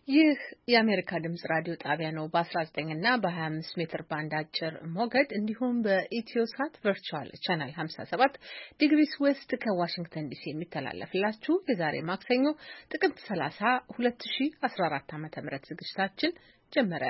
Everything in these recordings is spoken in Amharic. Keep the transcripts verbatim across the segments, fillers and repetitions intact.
ይህ የአሜሪካ ድምጽ ራዲዮ ጣቢያ ነው። በ19 እና በ25 ሜትር ባንድ አጭር ሞገድ እንዲሁም በኢትዮሳት ቨርቹዋል ቻናል ሃምሳ ሰባት ዲግሪስ ዌስት ከዋሽንግተን ዲሲ የሚተላለፍላችሁ የዛሬ ማክሰኞ ጥቅምት ሰላሳ ሁለት ሺህ አስራ አራት ዓ.ም ዝግጅታችን ጀመረ።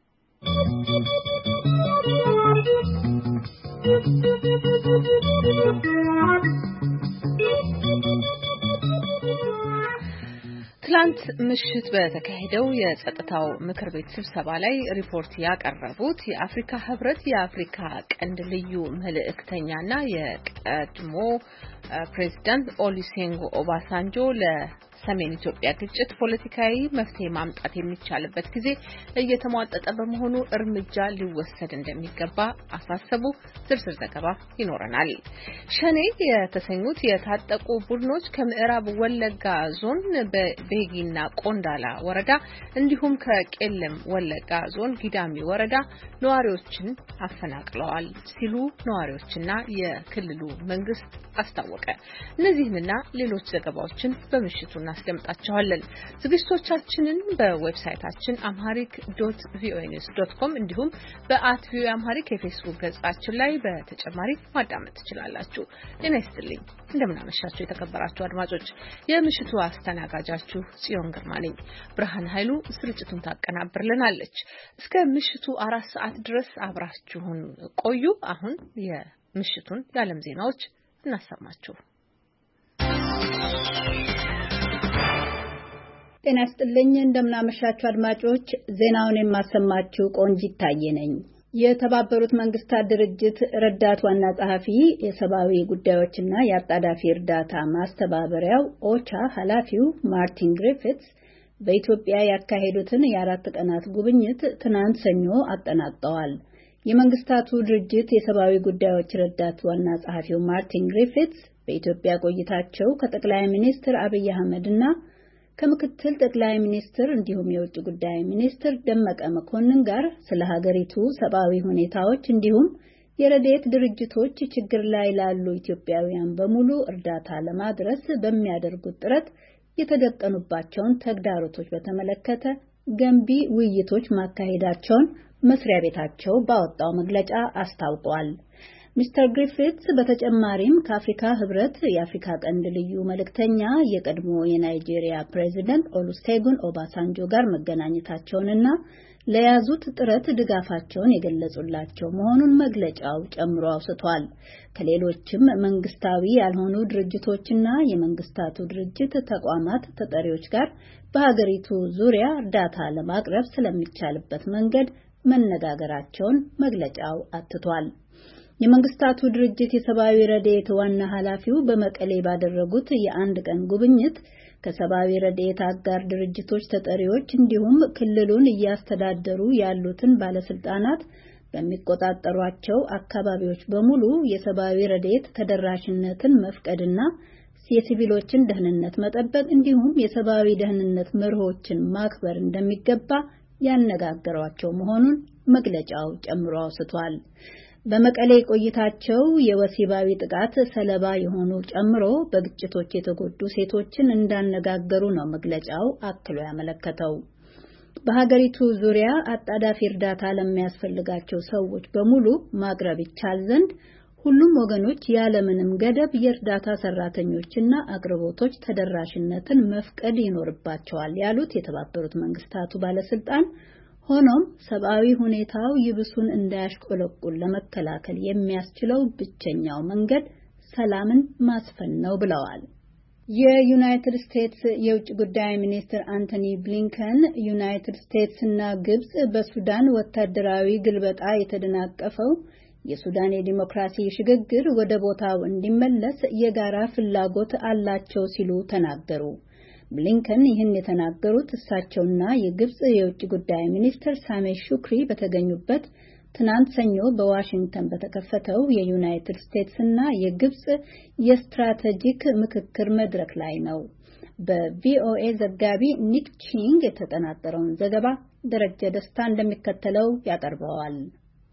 ትላንት ምሽት በተካሄደው የጸጥታው ምክር ቤት ስብሰባ ላይ ሪፖርት ያቀረቡት የአፍሪካ ህብረት የአፍሪካ ቀንድ ልዩ መልእክተኛና የቀድሞ ፕሬዝዳንት ኦሉሴጉን ኦባሳንጆ ለሰሜን ኢትዮጵያ ግጭት ፖለቲካዊ መፍትሄ ማምጣት የሚቻልበት ጊዜ እየተሟጠጠ በመሆኑ እርምጃ ሊወሰድ እንደሚገባ አሳሰቡ። ዝርዝር ዘገባ ይኖረናል። ሸኔ የተሰኙት የታጠቁ ቡድኖች ከምዕራብ ወለጋ ዞን በቤጊና ቆንዳላ ወረዳ እንዲሁም ከቄለም ወለጋ ዞን ጊዳሚ ወረዳ ነዋሪዎችን አፈናቅለዋል ሲሉ ነዋሪዎችና የክልሉ መንግስት አስታወቀ። እነዚህንና ሌሎች ዘገባዎችን በምሽቱ እናስደምጣችኋለን። ዝግጅቶቻችንን በዌብሳይታችን amharic dot voa news dot com እንዲሁም በአት ቪኦኤ አምሃሪክ የፌስቡክ ገጻችን ላይ በተጨማሪ ማዳመጥ ትችላላችሁ። ጤና ይስጥልኝ። እንደምን አመሻችሁ የተከበራችሁ አድማጮች። የምሽቱ አስተናጋጃችሁ ጽዮን ግርማ ነኝ። ብርሃን ኃይሉ ስርጭቱን ታቀናብርልናለች። እስከ ምሽቱ አራት ሰዓት ድረስ አብራችሁን ቆዩ። አሁን የምሽቱን የዓለም ዜናዎች እናሰማችሁ። ጤና ይስጥልኝ። እንደምናመሻችሁ አድማጮች። ዜናውን የማሰማችሁ ቆንጂት ታዬ ነኝ። የተባበሩት መንግስታት ድርጅት ረዳት ዋና ጸሐፊ የሰብአዊ ጉዳዮችና የአጣዳፊ እርዳታ ማስተባበሪያው ኦቻ ኃላፊው ማርቲን ግሪፊትስ በኢትዮጵያ ያካሄዱትን የአራት ቀናት ጉብኝት ትናንት ሰኞ አጠናቀዋል። የመንግስታቱ ድርጅት የሰብአዊ ጉዳዮች ረዳት ዋና ጸሐፊው ማርቲን ግሪፊትስ በኢትዮጵያ ቆይታቸው ከጠቅላይ ሚኒስትር አብይ አህመድና ከምክትል ጠቅላይ ሚኒስትር እንዲሁም የውጭ ጉዳይ ሚኒስትር ደመቀ መኮንን ጋር ስለ ሀገሪቱ ሰብአዊ ሁኔታዎች እንዲሁም የረድኤት ድርጅቶች ችግር ላይ ላሉ ኢትዮጵያውያን በሙሉ እርዳታ ለማድረስ በሚያደርጉት ጥረት የተደቀኑባቸውን ተግዳሮቶች በተመለከተ ገንቢ ውይይቶች ማካሄዳቸውን መስሪያ ቤታቸው ባወጣው መግለጫ አስታውቋል። ሚስተር ግሪፊትስ በተጨማሪም ከአፍሪካ ህብረት የአፍሪካ ቀንድ ልዩ መልእክተኛ የቀድሞ የናይጄሪያ ፕሬዝዳንት ኦሉሴጉን ኦባሳንጆ ጋር መገናኘታቸውንና ለያዙት ጥረት ድጋፋቸውን የገለጹላቸው መሆኑን መግለጫው ጨምሮ አውስቷል። ከሌሎችም መንግስታዊ ያልሆኑ ድርጅቶችና የመንግስታቱ ድርጅት ተቋማት ተጠሪዎች ጋር በሀገሪቱ ዙሪያ እርዳታ ለማቅረብ ስለሚቻልበት መንገድ መነጋገራቸውን መግለጫው አትቷል። የመንግስታቱ ድርጅት የሰብአዊ ረድኤት ዋና ኃላፊው በመቀሌ ባደረጉት የአንድ ቀን ጉብኝት ከሰብአዊ ረድኤት አጋር ድርጅቶች ተጠሪዎች እንዲሁም ክልሉን እያስተዳደሩ ያሉትን ባለስልጣናት በሚቆጣጠሯቸው አካባቢዎች በሙሉ የሰብአዊ ረድኤት ተደራሽነትን መፍቀድና የሲቪሎችን ደህንነት መጠበቅ እንዲሁም የሰብአዊ ደህንነት መርሆችን ማክበር እንደሚገባ ያነጋገሯቸው መሆኑን መግለጫው ጨምሮ አውስቷል። በመቀሌ ቆይታቸው የወሲባዊ ጥቃት ሰለባ የሆኑ ጨምሮ በግጭቶች የተጎዱ ሴቶችን እንዳነጋገሩ ነው መግለጫው አክሎ ያመለከተው። በሀገሪቱ ዙሪያ አጣዳፊ እርዳታ ለሚያስፈልጋቸው ሰዎች በሙሉ ማቅረብ ይቻል ዘንድ ሁሉም ወገኖች ያለምንም ገደብ የእርዳታ ሰራተኞችና አቅርቦቶች ተደራሽነትን መፍቀድ ይኖርባቸዋል ያሉት የተባበሩት መንግስታቱ ባለስልጣን፣ ሆኖም ሰብአዊ ሁኔታው ይብሱን እንዳያሽቆለቁል ለመከላከል የሚያስችለው ብቸኛው መንገድ ሰላምን ማስፈን ነው ብለዋል። የዩናይትድ ስቴትስ የውጭ ጉዳይ ሚኒስትር አንቶኒ ብሊንከን ዩናይትድ ስቴትስና ግብጽ በሱዳን ወታደራዊ ግልበጣ የተደናቀፈው የሱዳን የዲሞክራሲ ሽግግር ወደ ቦታው እንዲመለስ የጋራ ፍላጎት አላቸው ሲሉ ተናገሩ። ብሊንከን ይህን የተናገሩት እሳቸውና የግብጽ የውጭ ጉዳይ ሚኒስትር ሳሜ ሹክሪ በተገኙበት ትናንት ሰኞ በዋሽንግተን በተከፈተው የዩናይትድ ስቴትስና የግብጽ የስትራቴጂክ ምክክር መድረክ ላይ ነው። በቪኦኤ ዘጋቢ ኒክ ቺንግ የተጠናቀረውን ዘገባ ደረጀ ደስታ እንደሚከተለው ያቀርበዋል።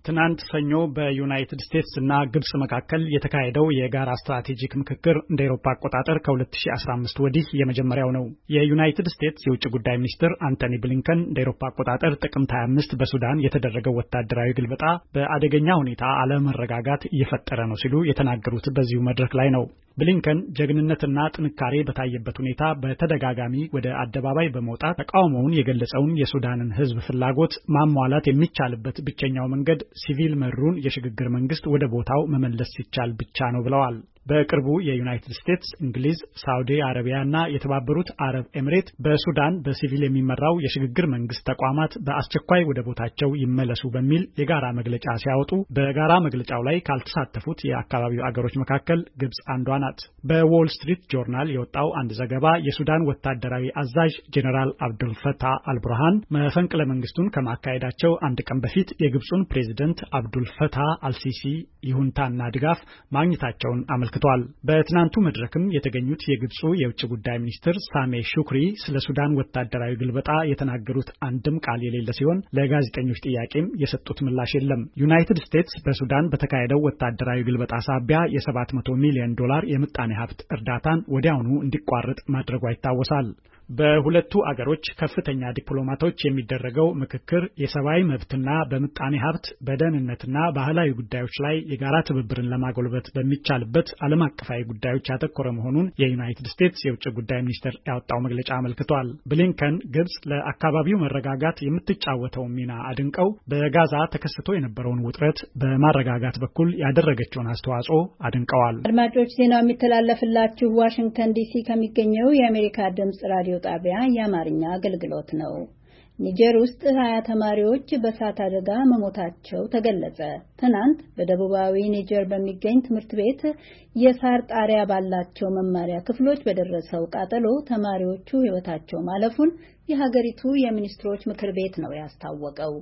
ትናንት ሰኞ በዩናይትድ ስቴትስ እና ግብጽ መካከል የተካሄደው የጋራ ስትራቴጂክ ምክክር እንደ አውሮፓ አቆጣጠር ከሁለት ሺህ አስራ አምስት ወዲህ የመጀመሪያው ነው። የዩናይትድ ስቴትስ የውጭ ጉዳይ ሚኒስትር አንቶኒ ብሊንከን እንደ አውሮፓ አቆጣጠር ጥቅምት ሃያ አምስት በሱዳን የተደረገው ወታደራዊ ግልበጣ በአደገኛ ሁኔታ አለመረጋጋት እየፈጠረ ነው ሲሉ የተናገሩት በዚሁ መድረክ ላይ ነው። ብሊንከን ጀግንነትና ጥንካሬ በታየበት ሁኔታ በተደጋጋሚ ወደ አደባባይ በመውጣት ተቃውሞውን የገለጸውን የሱዳንን ሕዝብ ፍላጎት ማሟላት የሚቻልበት ብቸኛው መንገድ ሲቪል መሩን የሽግግር መንግስት ወደ ቦታው መመለስ ሲቻል ብቻ ነው ብለዋል። በቅርቡ የዩናይትድ ስቴትስ፣ እንግሊዝ፣ ሳውዲ አረቢያና የተባበሩት አረብ ኤሚሬት በሱዳን በሲቪል የሚመራው የሽግግር መንግስት ተቋማት በአስቸኳይ ወደ ቦታቸው ይመለሱ በሚል የጋራ መግለጫ ሲያወጡ በጋራ መግለጫው ላይ ካልተሳተፉት የአካባቢው አገሮች መካከል ግብጽ አንዷ ናት። በዎል ስትሪት ጆርናል የወጣው አንድ ዘገባ የሱዳን ወታደራዊ አዛዥ ጄኔራል አብዱል ፈታህ አልቡርሃን መፈንቅለ መንግስቱን ከማካሄዳቸው አንድ ቀን በፊት የግብጹን ፕሬዝዳንት አብዱል ፈታህ አልሲሲ ይሁንታና ድጋፍ ማግኘታቸውን አመልክቷል። በትናንቱ መድረክም የተገኙት የግብጹ የውጭ ጉዳይ ሚኒስትር ሳሜ ሹክሪ ስለ ሱዳን ወታደራዊ ግልበጣ የተናገሩት አንድም ቃል የሌለ ሲሆን ለጋዜጠኞች ጥያቄም የሰጡት ምላሽ የለም። ዩናይትድ ስቴትስ በሱዳን በተካሄደው ወታደራዊ ግልበጣ ሳቢያ የሰባት መቶ ሚሊዮን ዶላር የምጣኔ ሀብት እርዳታን ወዲያውኑ እንዲቋረጥ ማድረጓ ይታወሳል። በሁለቱ አገሮች ከፍተኛ ዲፕሎማቶች የሚደረገው ምክክር የሰብአዊ መብትና በምጣኔ ሀብት በደህንነትና ባህላዊ ጉዳዮች ላይ የጋራ ትብብርን ለማጎልበት በሚቻልበት ዓለም አቀፋዊ ጉዳዮች ያተኮረ መሆኑን የዩናይትድ ስቴትስ የውጭ ጉዳይ ሚኒስቴር ያወጣው መግለጫ አመልክቷል። ብሊንከን ግብጽ ለአካባቢው መረጋጋት የምትጫወተው ሚና አድንቀው በጋዛ ተከስቶ የነበረውን ውጥረት በማረጋጋት በኩል ያደረገችውን አስተዋጽኦ አድንቀዋል። አድማጮች ዜናው የሚተላለፍላችሁ ዋሽንግተን ዲሲ ከሚገኘው የአሜሪካ ድምጽ ራዲዮ ጣቢያ የአማርኛ አገልግሎት ነው። ኒጀር ውስጥ ሀያ ተማሪዎች በእሳት አደጋ መሞታቸው ተገለጸ። ትናንት በደቡባዊ ኒጀር በሚገኝ ትምህርት ቤት የሳር ጣሪያ ባላቸው መማሪያ ክፍሎች በደረሰው ቃጠሎ ተማሪዎቹ ሕይወታቸው ማለፉን የሀገሪቱ የሚኒስትሮች ምክር ቤት ነው ያስታወቀው።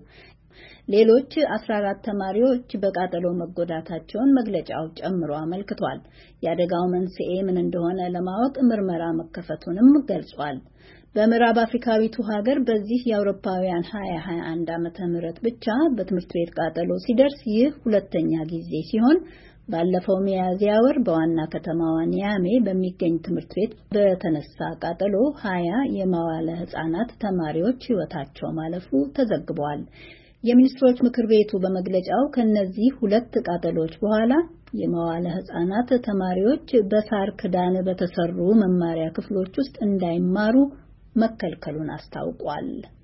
ሌሎች አስራ አራት ተማሪዎች በቃጠሎ መጎዳታቸውን መግለጫው ጨምሮ አመልክቷል። የአደጋው መንስኤ ምን እንደሆነ ለማወቅ ምርመራ መከፈቱንም ገልጿል። በምዕራብ አፍሪካዊቱ ሀገር በዚህ የአውሮፓውያን ሀያ ሀያ አንድ ዓመተ ምህረት ብቻ በትምህርት ቤት ቃጠሎ ሲደርስ ይህ ሁለተኛ ጊዜ ሲሆን ባለፈው ሚያዝያ ወር በዋና ከተማዋ ኒያሜ በሚገኝ ትምህርት ቤት በተነሳ ቃጠሎ ሀያ የመዋለ ሕፃናት ተማሪዎች ሕይወታቸው ማለፉ ተዘግቧል። የሚኒስትሮች ምክር ቤቱ በመግለጫው ከነዚህ ሁለት ቃጠሎች በኋላ የመዋለ ሕፃናት ተማሪዎች በሳር ክዳን በተሰሩ መማሪያ ክፍሎች ውስጥ እንዳይማሩ መከልከሉን አስታውቋል።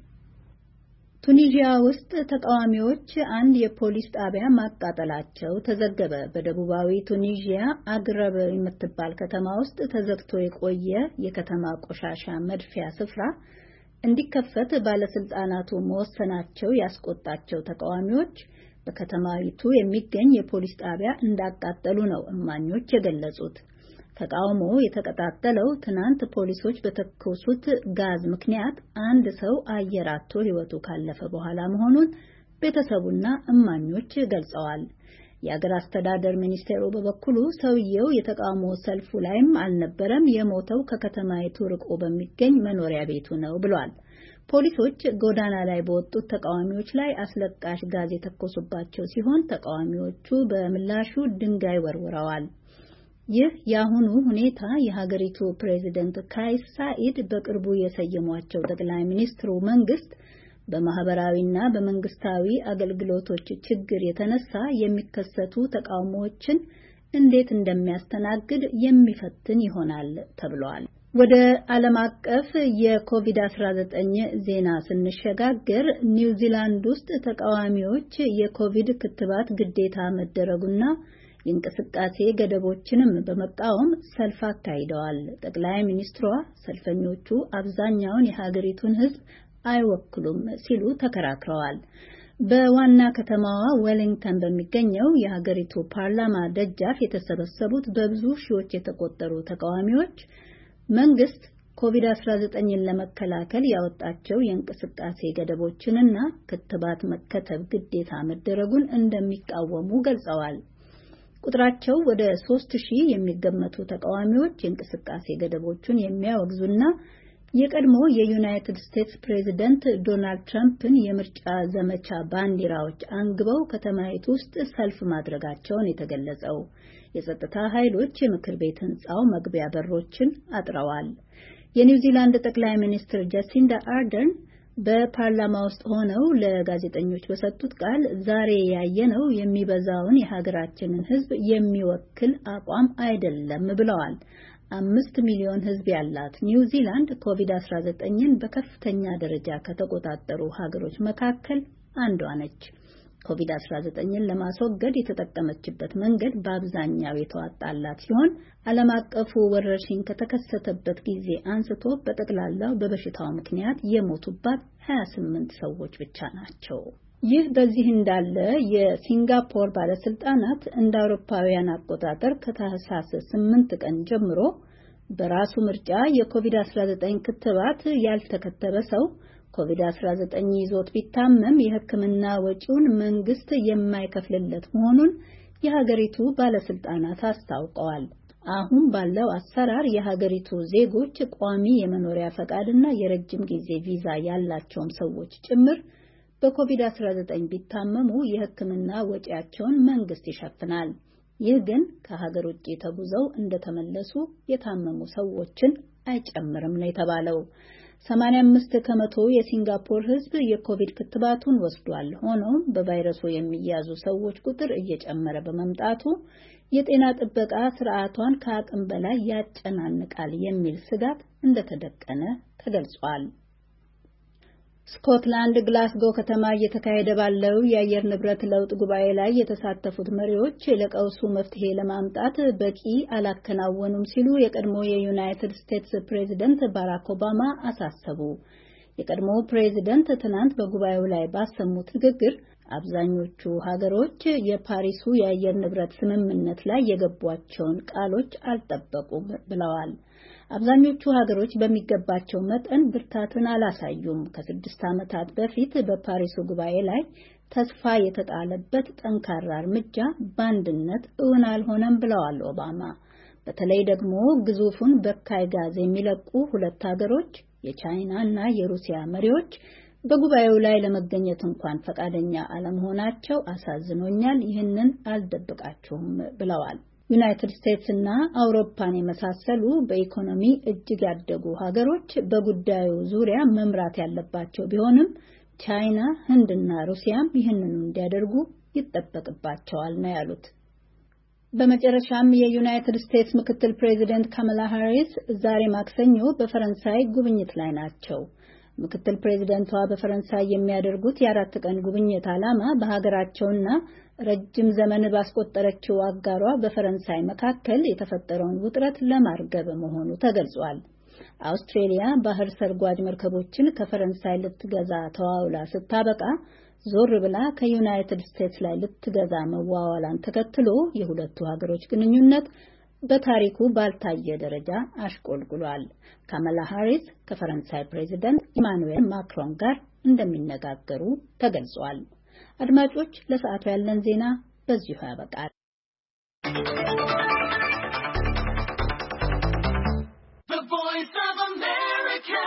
ቱኒዚያ ውስጥ ተቃዋሚዎች አንድ የፖሊስ ጣቢያ ማቃጠላቸው ተዘገበ። በደቡባዊ ቱኒዚያ አግረብ የምትባል ከተማ ውስጥ ተዘግቶ የቆየ የከተማ ቆሻሻ መድፊያ ስፍራ እንዲከፈት ባለስልጣናቱ መወሰናቸው ያስቆጣቸው ተቃዋሚዎች በከተማይቱ የሚገኝ የፖሊስ ጣቢያ እንዳቃጠሉ ነው እማኞች የገለጹት። ተቃውሞ የተቀጣጠለው ትናንት ፖሊሶች በተኮሱት ጋዝ ምክንያት አንድ ሰው አየር አጥቶ ሕይወቱ ካለፈ በኋላ መሆኑን ቤተሰቡና እማኞች ገልጸዋል። የአገር አስተዳደር ሚኒስቴሩ በበኩሉ ሰውየው የተቃውሞ ሰልፉ ላይም አልነበረም፣ የሞተው ከከተማይቱ ርቆ በሚገኝ መኖሪያ ቤቱ ነው ብሏል። ፖሊሶች ጎዳና ላይ በወጡት ተቃዋሚዎች ላይ አስለቃሽ ጋዝ የተኮሱባቸው ሲሆን ተቃዋሚዎቹ በምላሹ ድንጋይ ወርውረዋል። ይህ የአሁኑ ሁኔታ የሀገሪቱ ፕሬዝዳንት ካይስ ሳኢድ በቅርቡ የሰየሟቸው ጠቅላይ ሚኒስትሩ መንግስት በማህበራዊና በመንግስታዊ አገልግሎቶች ችግር የተነሳ የሚከሰቱ ተቃውሞዎችን እንዴት እንደሚያስተናግድ የሚፈትን ይሆናል ተብሏል። ወደ ዓለም አቀፍ የኮቪድ አስራ ዘጠኝ ዜና ስንሸጋገር ኒውዚላንድ ውስጥ ተቃዋሚዎች የኮቪድ ክትባት ግዴታ መደረጉና የእንቅስቃሴ ገደቦችንም በመቃወም ሰልፍ አካሂደዋል። ጠቅላይ ሚኒስትሯ ሰልፈኞቹ አብዛኛውን የሀገሪቱን ሕዝብ አይወክሉም ሲሉ ተከራክረዋል። በዋና ከተማዋ ዌሊንግተን በሚገኘው የሀገሪቱ ፓርላማ ደጃፍ የተሰበሰቡት በብዙ ሺዎች የተቆጠሩ ተቃዋሚዎች መንግስት ኮቪድ አስራ ዘጠኝን ለመከላከል ያወጣቸው የእንቅስቃሴ ገደቦችንና ክትባት መከተብ ግዴታ መደረጉን እንደሚቃወሙ ገልጸዋል። ቁጥራቸው ወደ ሶስት ሺህ የሚገመቱ ተቃዋሚዎች የእንቅስቃሴ ገደቦቹን የሚያወግዙና የቀድሞ የዩናይትድ ስቴትስ ፕሬዝዳንት ዶናልድ ትራምፕን የምርጫ ዘመቻ ባንዲራዎች አንግበው ከተማይቱ ውስጥ ሰልፍ ማድረጋቸውን የተገለጸው የጸጥታ ኃይሎች የምክር ቤት ህንጻው መግቢያ በሮችን አጥረዋል። የኒውዚላንድ ጠቅላይ ሚኒስትር ጃሲንዳ አርደርን በፓርላማ ውስጥ ሆነው ለጋዜጠኞች በሰጡት ቃል ዛሬ ያየነው የሚበዛውን የሀገራችንን ህዝብ የሚወክል አቋም አይደለም ብለዋል። አምስት ሚሊዮን ህዝብ ያላት ኒውዚላንድ ኮቪድ አስራ ዘጠኝን በከፍተኛ ደረጃ ከተቆጣጠሩ ሀገሮች መካከል አንዷ ነች። ኮቪድ አስራ ዘጠኝን ለማስወገድ የተጠቀመችበት መንገድ በአብዛኛው የተዋጣላት ሲሆን ዓለም አቀፉ ወረርሽኝ ከተከሰተበት ጊዜ አንስቶ በጠቅላላው በበሽታው ምክንያት የሞቱባት ሀያ ስምንት ሰዎች ብቻ ናቸው። ይህ በዚህ እንዳለ የሲንጋፖር ባለስልጣናት እንደ አውሮፓውያን አቆጣጠር ከታህሳስ ስምንት ቀን ጀምሮ በራሱ ምርጫ የኮቪድ አስራ ዘጠኝ ክትባት ያልተከተበ ሰው ኮቪድ አስራ ዘጠኝ ይዞት ቢታመም የሕክምና ወጪውን መንግስት የማይከፍልለት መሆኑን የሀገሪቱ ባለስልጣናት አስታውቀዋል። አሁን ባለው አሰራር የሀገሪቱ ዜጎች ቋሚ የመኖሪያ ፈቃድና የረጅም ጊዜ ቪዛ ያላቸውም ሰዎች ጭምር በኮቪድ አስራ ዘጠኝ ቢታመሙ የሕክምና ወጪያቸውን መንግስት ይሸፍናል። ይህ ግን ከሀገር ውጭ ተጉዘው እንደተመለሱ የታመሙ ሰዎችን አይጨምርም ነው የተባለው። ሰማንያ አምስት ከመቶ የሲንጋፖር ህዝብ የኮቪድ ክትባቱን ወስዷል። ሆኖም በቫይረሱ የሚያዙ ሰዎች ቁጥር እየጨመረ በመምጣቱ የጤና ጥበቃ ስርዓቷን ከአቅም በላይ ያጨናንቃል የሚል ስጋት እንደተደቀነ ተገልጿል። ስኮትላንድ ግላስጎ ከተማ እየተካሄደ ባለው የአየር ንብረት ለውጥ ጉባኤ ላይ የተሳተፉት መሪዎች ለቀውሱ መፍትሄ ለማምጣት በቂ አላከናወኑም ሲሉ የቀድሞ የዩናይትድ ስቴትስ ፕሬዝዳንት ባራክ ኦባማ አሳሰቡ። የቀድሞ ፕሬዝዳንት ትናንት በጉባኤው ላይ ባሰሙት ንግግር አብዛኞቹ ሀገሮች የፓሪሱ የአየር ንብረት ስምምነት ላይ የገቧቸውን ቃሎች አልጠበቁም ብለዋል። አብዛኞቹ ሀገሮች በሚገባቸው መጠን ብርታትን አላሳዩም። ከስድስት ዓመታት በፊት በፓሪሱ ጉባኤ ላይ ተስፋ የተጣለበት ጠንካራ እርምጃ በአንድነት እውን አልሆነም ብለዋል ኦባማ። በተለይ ደግሞ ግዙፉን በካይ ጋዝ የሚለቁ ሁለት ሀገሮች የቻይና እና የሩሲያ መሪዎች በጉባኤው ላይ ለመገኘት እንኳን ፈቃደኛ አለመሆናቸው አሳዝኖኛል፣ ይህንን አልደብቃችሁም ብለዋል። ዩናይትድ ስቴትስ እና አውሮፓን የመሳሰሉ በኢኮኖሚ እጅግ ያደጉ ሀገሮች በጉዳዩ ዙሪያ መምራት ያለባቸው ቢሆንም ቻይና፣ ህንድና ሩሲያም ይህንኑ እንዲያደርጉ ይጠበቅባቸዋል ነው ያሉት። በመጨረሻም የዩናይትድ ስቴትስ ምክትል ፕሬዚደንት ካማላ ሃሪስ ዛሬ ማክሰኞ በፈረንሳይ ጉብኝት ላይ ናቸው። ምክትል ፕሬዚደንቷ በፈረንሳይ የሚያደርጉት የአራት ቀን ጉብኝት ዓላማ በሀገራቸውና ረጅም ዘመን ባስቆጠረችው አጋሯ በፈረንሳይ መካከል የተፈጠረውን ውጥረት ለማርገብ መሆኑ ተገልጿል። አውስትሬሊያ ባህር ሰርጓጅ መርከቦችን ከፈረንሳይ ልትገዛ ተዋውላ ስታበቃ ዞር ብላ ከዩናይትድ ስቴትስ ላይ ልትገዛ መዋዋላን ተከትሎ የሁለቱ ሀገሮች ግንኙነት በታሪኩ ባልታየ ደረጃ አሽቆልቁሏል። ካማላ ሃሪስ ከፈረንሳይ ፕሬዝዳንት ኢማኑኤል ማክሮን ጋር እንደሚነጋገሩ ተገልጿል። አድማጮች፣ ለሰዓቱ ያለን ዜና በዚሁ ያበቃል። The Voice of America.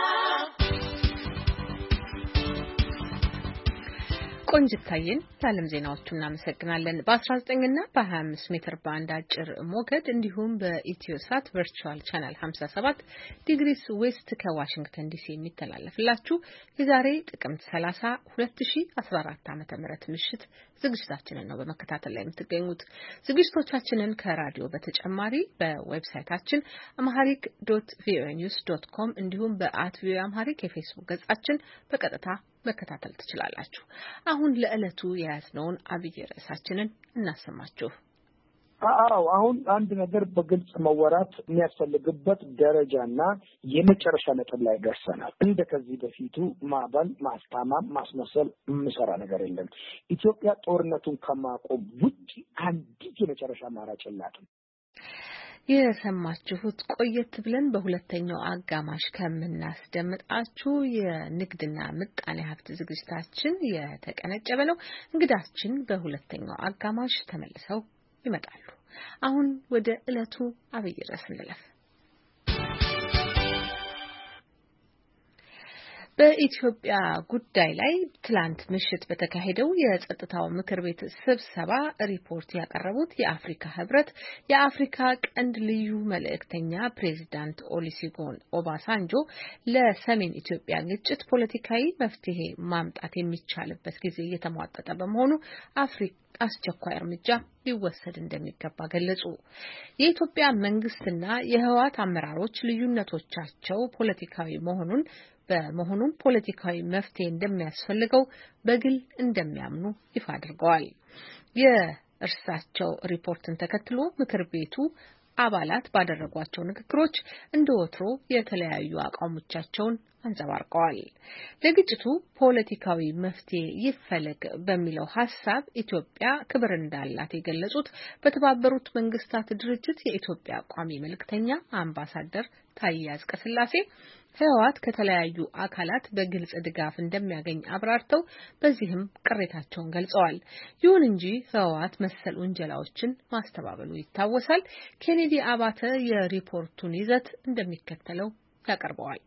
ቆንጅታዬን ለዓለም ዜናዎቹ እናመሰግናለን። በ19 እና በ25 ሜትር ባንድ አጭር ሞገድ እንዲሁም በኢትዮሳት ቨርቹዋል ቻናል ሃምሳ ሰባት ዲግሪስ ዌስት ከዋሽንግተን ዲሲ የሚተላለፍላችሁ የዛሬ ጥቅምት ሰላሳ ሁለት ሺህ አስራ አራት ዓመተ ምህረት ምሽት ዝግጅታችንን ነው በመከታተል ላይ የምትገኙት። ዝግጅቶቻችንን ከራዲዮ በተጨማሪ በዌብሳይታችን amharic dot voa news dot com እንዲሁም በአት ቪኦኤ አምሃሪክ የፌስቡክ ገጻችን በቀጥታ መከታተል ትችላላችሁ። አሁን ለዕለቱ የያዝነውን አብይ ርዕሳችንን እናሰማችሁ። አዎ አሁን አንድ ነገር በግልጽ መወራት የሚያስፈልግበት ደረጃና የመጨረሻ ነጥብ ላይ ደርሰናል። እንደ ከዚህ በፊቱ ማባል፣ ማስታማም፣ ማስመሰል የምሰራ ነገር የለም። ኢትዮጵያ ጦርነቱን ከማቆም ውጪ አንዲት የመጨረሻ አማራጭ የላትም። የሰማችሁት ቆየት ብለን በሁለተኛው አጋማሽ ከምናስደምጣችሁ የንግድና ምጣኔ ሀብት ዝግጅታችን የተቀነጨበ ነው። እንግዳችን በሁለተኛው አጋማሽ ተመልሰው ይመጣሉ። አሁን ወደ ዕለቱ አብይ ርዕስ እንለፍ። በኢትዮጵያ ጉዳይ ላይ ትላንት ምሽት በተካሄደው የጸጥታው ምክር ቤት ስብሰባ ሪፖርት ያቀረቡት የአፍሪካ ህብረት የአፍሪካ ቀንድ ልዩ መልእክተኛ ፕሬዚዳንት ኦሉሴጉን ኦባሳንጆ ለሰሜን ኢትዮጵያ ግጭት ፖለቲካዊ መፍትሄ ማምጣት የሚቻልበት ጊዜ እየተሟጠጠ በመሆኑ አፍሪካ አስቸኳይ እርምጃ ሊወሰድ እንደሚገባ ገለጹ። የኢትዮጵያ መንግስትና የህወሓት አመራሮች ልዩነቶቻቸው ፖለቲካዊ መሆኑን በመሆኑም ፖለቲካዊ መፍትሄ እንደሚያስፈልገው በግል እንደሚያምኑ ይፋ አድርገዋል። የእርሳቸው ሪፖርትን ተከትሎ ምክር ቤቱ አባላት ባደረጓቸው ንግግሮች እንደወትሮ የተለያዩ አቋሞቻቸውን አንጸባርቀዋል። ለግጭቱ ፖለቲካዊ መፍትሄ ይፈለግ በሚለው ሐሳብ ኢትዮጵያ ክብር እንዳላት የገለጹት በተባበሩት መንግስታት ድርጅት የኢትዮጵያ ቋሚ መልእክተኛ አምባሳደር ታዬ አጽቀሥላሴ ህወሓት ከተለያዩ አካላት በግልጽ ድጋፍ እንደሚያገኝ አብራርተው በዚህም ቅሬታቸውን ገልጸዋል። ይሁን እንጂ ህወሓት መሰል ውንጀላዎችን ማስተባበሉ ይታወሳል። ኬኔዲ አባተ የሪፖርቱን ይዘት እንደሚከተለው ያቀርበዋል።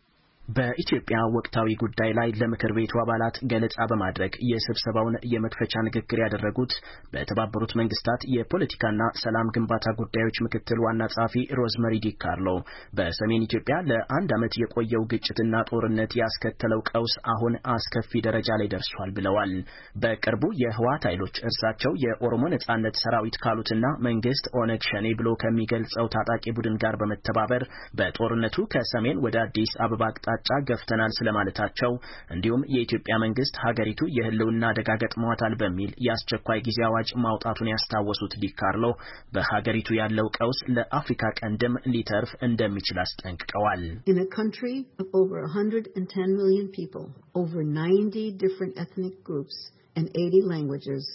በኢትዮጵያ ወቅታዊ ጉዳይ ላይ ለምክር ቤቱ አባላት ገለጻ በማድረግ የስብሰባውን የመክፈቻ ንግግር ያደረጉት በተባበሩት መንግስታት የፖለቲካና ሰላም ግንባታ ጉዳዮች ምክትል ዋና ጸሐፊ ሮዝመሪ ዲካርሎ በሰሜን ኢትዮጵያ ለአንድ ዓመት የቆየው ግጭትና ጦርነት ያስከተለው ቀውስ አሁን አስከፊ ደረጃ ላይ ደርሷል ብለዋል። በቅርቡ የህወሓት ኃይሎች እርሳቸው የኦሮሞ ነጻነት ሰራዊት ካሉትና መንግስት ኦነግ ሸኔ ብሎ ከሚገልጸው ታጣቂ ቡድን ጋር በመተባበር በጦርነቱ ከሰሜን ወደ አዲስ አበባ ጫ ገፍተናል ስለማለታቸው እንዲሁም የኢትዮጵያ መንግስት ሀገሪቱ የህልውና አደጋ ገጥሟታል በሚል የአስቸኳይ ጊዜ አዋጅ ማውጣቱን ያስታወሱት ዲካርሎ በሀገሪቱ ያለው ቀውስ ለአፍሪካ ቀንድም ሊተርፍ እንደሚችል አስጠንቅቀዋል። In a country of over one hundred ten million people, over ninety different ethnic groups and eighty languages,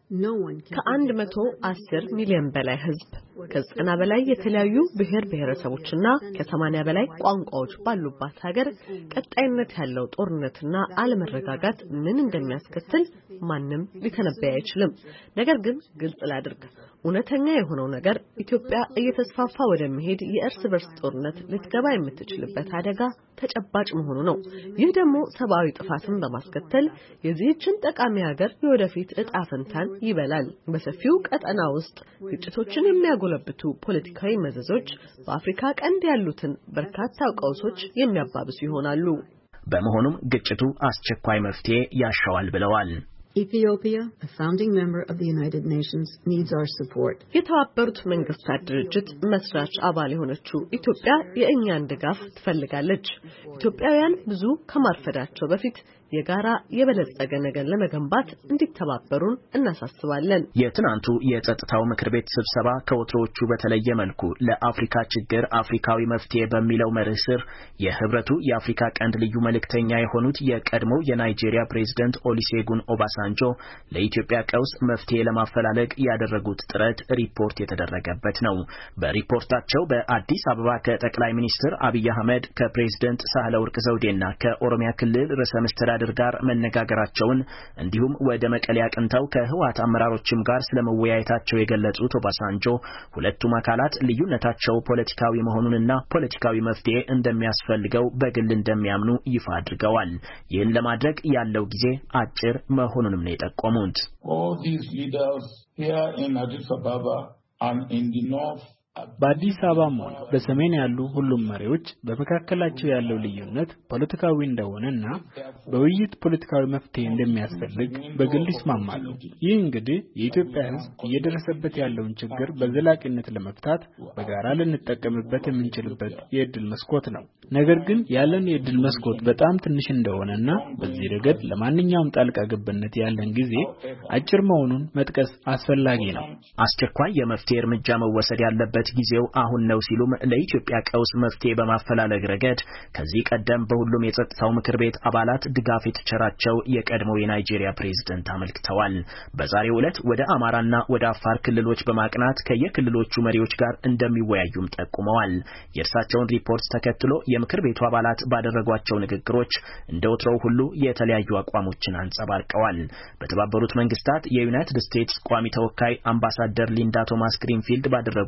ከአንድ መቶ አስር ሚሊዮን በላይ ህዝብ ከዘጠና በላይ የተለያዩ ብሔር ብሔረሰቦችና ከሰማንያ በላይ ቋንቋዎች ባሉባት ሀገር ቀጣይነት ያለው ጦርነትና አለመረጋጋት ምን እንደሚያስከትል ማንም ሊተነበይ አይችልም። ነገር ግን ግልጽ ላድርግ፣ እውነተኛ የሆነው ነገር ኢትዮጵያ እየተስፋፋ ወደሚሄድ የእርስ በርስ ጦርነት ልትገባ የምትችልበት አደጋ ተጨባጭ መሆኑ ነው። ይህ ደግሞ ሰብአዊ ጥፋትን በማስከተል የዚህችን ጠቃሚ ሀገር የወደፊት ዕጣ ፈንታን ይበላል። በሰፊው ቀጠና ውስጥ ግጭቶችን የሚያጎለብቱ ፖለቲካዊ መዘዞች በአፍሪካ ቀንድ ያሉትን በርካታ ቀውሶች የሚያባብሱ ይሆናሉ። በመሆኑም ግጭቱ አስቸኳይ መፍትሄ ያሻዋል ብለዋል። Ethiopia, a founding member of the United Nations, needs our support. የተባበሩት መንግስታት ድርጅት መስራች አባል የሆነችው ኢትዮጵያ የእኛን ድጋፍ ትፈልጋለች። ኢትዮጵያውያን ብዙ ከማርፈዳቸው በፊት የጋራ የበለጸገ ነገር ለመገንባት እንዲተባበሩን እናሳስባለን። የትናንቱ የጸጥታው ምክር ቤት ስብሰባ ከወትሮዎቹ በተለየ መልኩ ለአፍሪካ ችግር አፍሪካዊ መፍትሄ በሚለው መርህ ስር የህብረቱ የአፍሪካ ቀንድ ልዩ መልእክተኛ የሆኑት የቀድሞው የናይጄሪያ ፕሬዝዳንት ኦሉሴጉን ኦባሳንጆ ለኢትዮጵያ ቀውስ መፍትሄ ለማፈላለግ ያደረጉት ጥረት ሪፖርት የተደረገበት ነው። በሪፖርታቸው በአዲስ አበባ ከጠቅላይ ሚኒስትር አብይ አህመድ ከፕሬዝዳንት ሳህለወርቅ ዘውዴና ከኦሮሚያ ክልል ርዕሰ መስተዳድር ጋር መነጋገራቸውን እንዲሁም ወደ መቀሌ አቅንተው ከህወሓት አመራሮችም ጋር ስለመወያየታቸው የገለጹት ኦባሳንጆ ሁለቱም አካላት ልዩነታቸው ፖለቲካዊ መሆኑንና ፖለቲካዊ መፍትሄ እንደሚያስፈልገው በግል እንደሚያምኑ ይፋ አድርገዋል። ይህን ለማድረግ ያለው ጊዜ አጭር መሆኑንም ነው የጠቆሙት። All these leaders here in Addis Ababa and in the north በአዲስ አበባም ሆነ በሰሜን ያሉ ሁሉም መሪዎች በመካከላቸው ያለው ልዩነት ፖለቲካዊ እንደሆነና በውይይት ፖለቲካዊ መፍትሄ እንደሚያስፈልግ በግል ይስማማሉ። ይህ እንግዲህ የኢትዮጵያ ሕዝብ እየደረሰበት ያለውን ችግር በዘላቂነት ለመፍታት በጋራ ልንጠቀምበት የምንችልበት የእድል መስኮት ነው። ነገር ግን ያለን የእድል መስኮት በጣም ትንሽ እንደሆነና በዚህ ረገድ ለማንኛውም ጣልቃ ገብነት ያለን ጊዜ አጭር መሆኑን መጥቀስ አስፈላጊ ነው። አስቸኳይ የመፍትሄ እርምጃ መወሰድ ያለበት ጊዜው አሁን ነው ሲሉም ለኢትዮጵያ ቀውስ መፍትሄ በማፈላለግ ረገድ ከዚህ ቀደም በሁሉም የጸጥታው ምክር ቤት አባላት ድጋፍ የተቸራቸው የቀድሞው የናይጄሪያ ፕሬዝዳንት አመልክተዋል። በዛሬው ዕለት ወደ አማራና ወደ አፋር ክልሎች በማቅናት ከየክልሎቹ መሪዎች ጋር እንደሚወያዩም ጠቁመዋል። የእርሳቸውን ሪፖርት ተከትሎ የምክር ቤቱ አባላት ባደረጓቸው ንግግሮች እንደወትሮው ሁሉ የተለያዩ አቋሞችን አንጸባርቀዋል። በተባበሩት መንግስታት የዩናይትድ ስቴትስ ቋሚ ተወካይ አምባሳደር ሊንዳ ቶማስ ግሪንፊልድ ባደረጉት ንግግር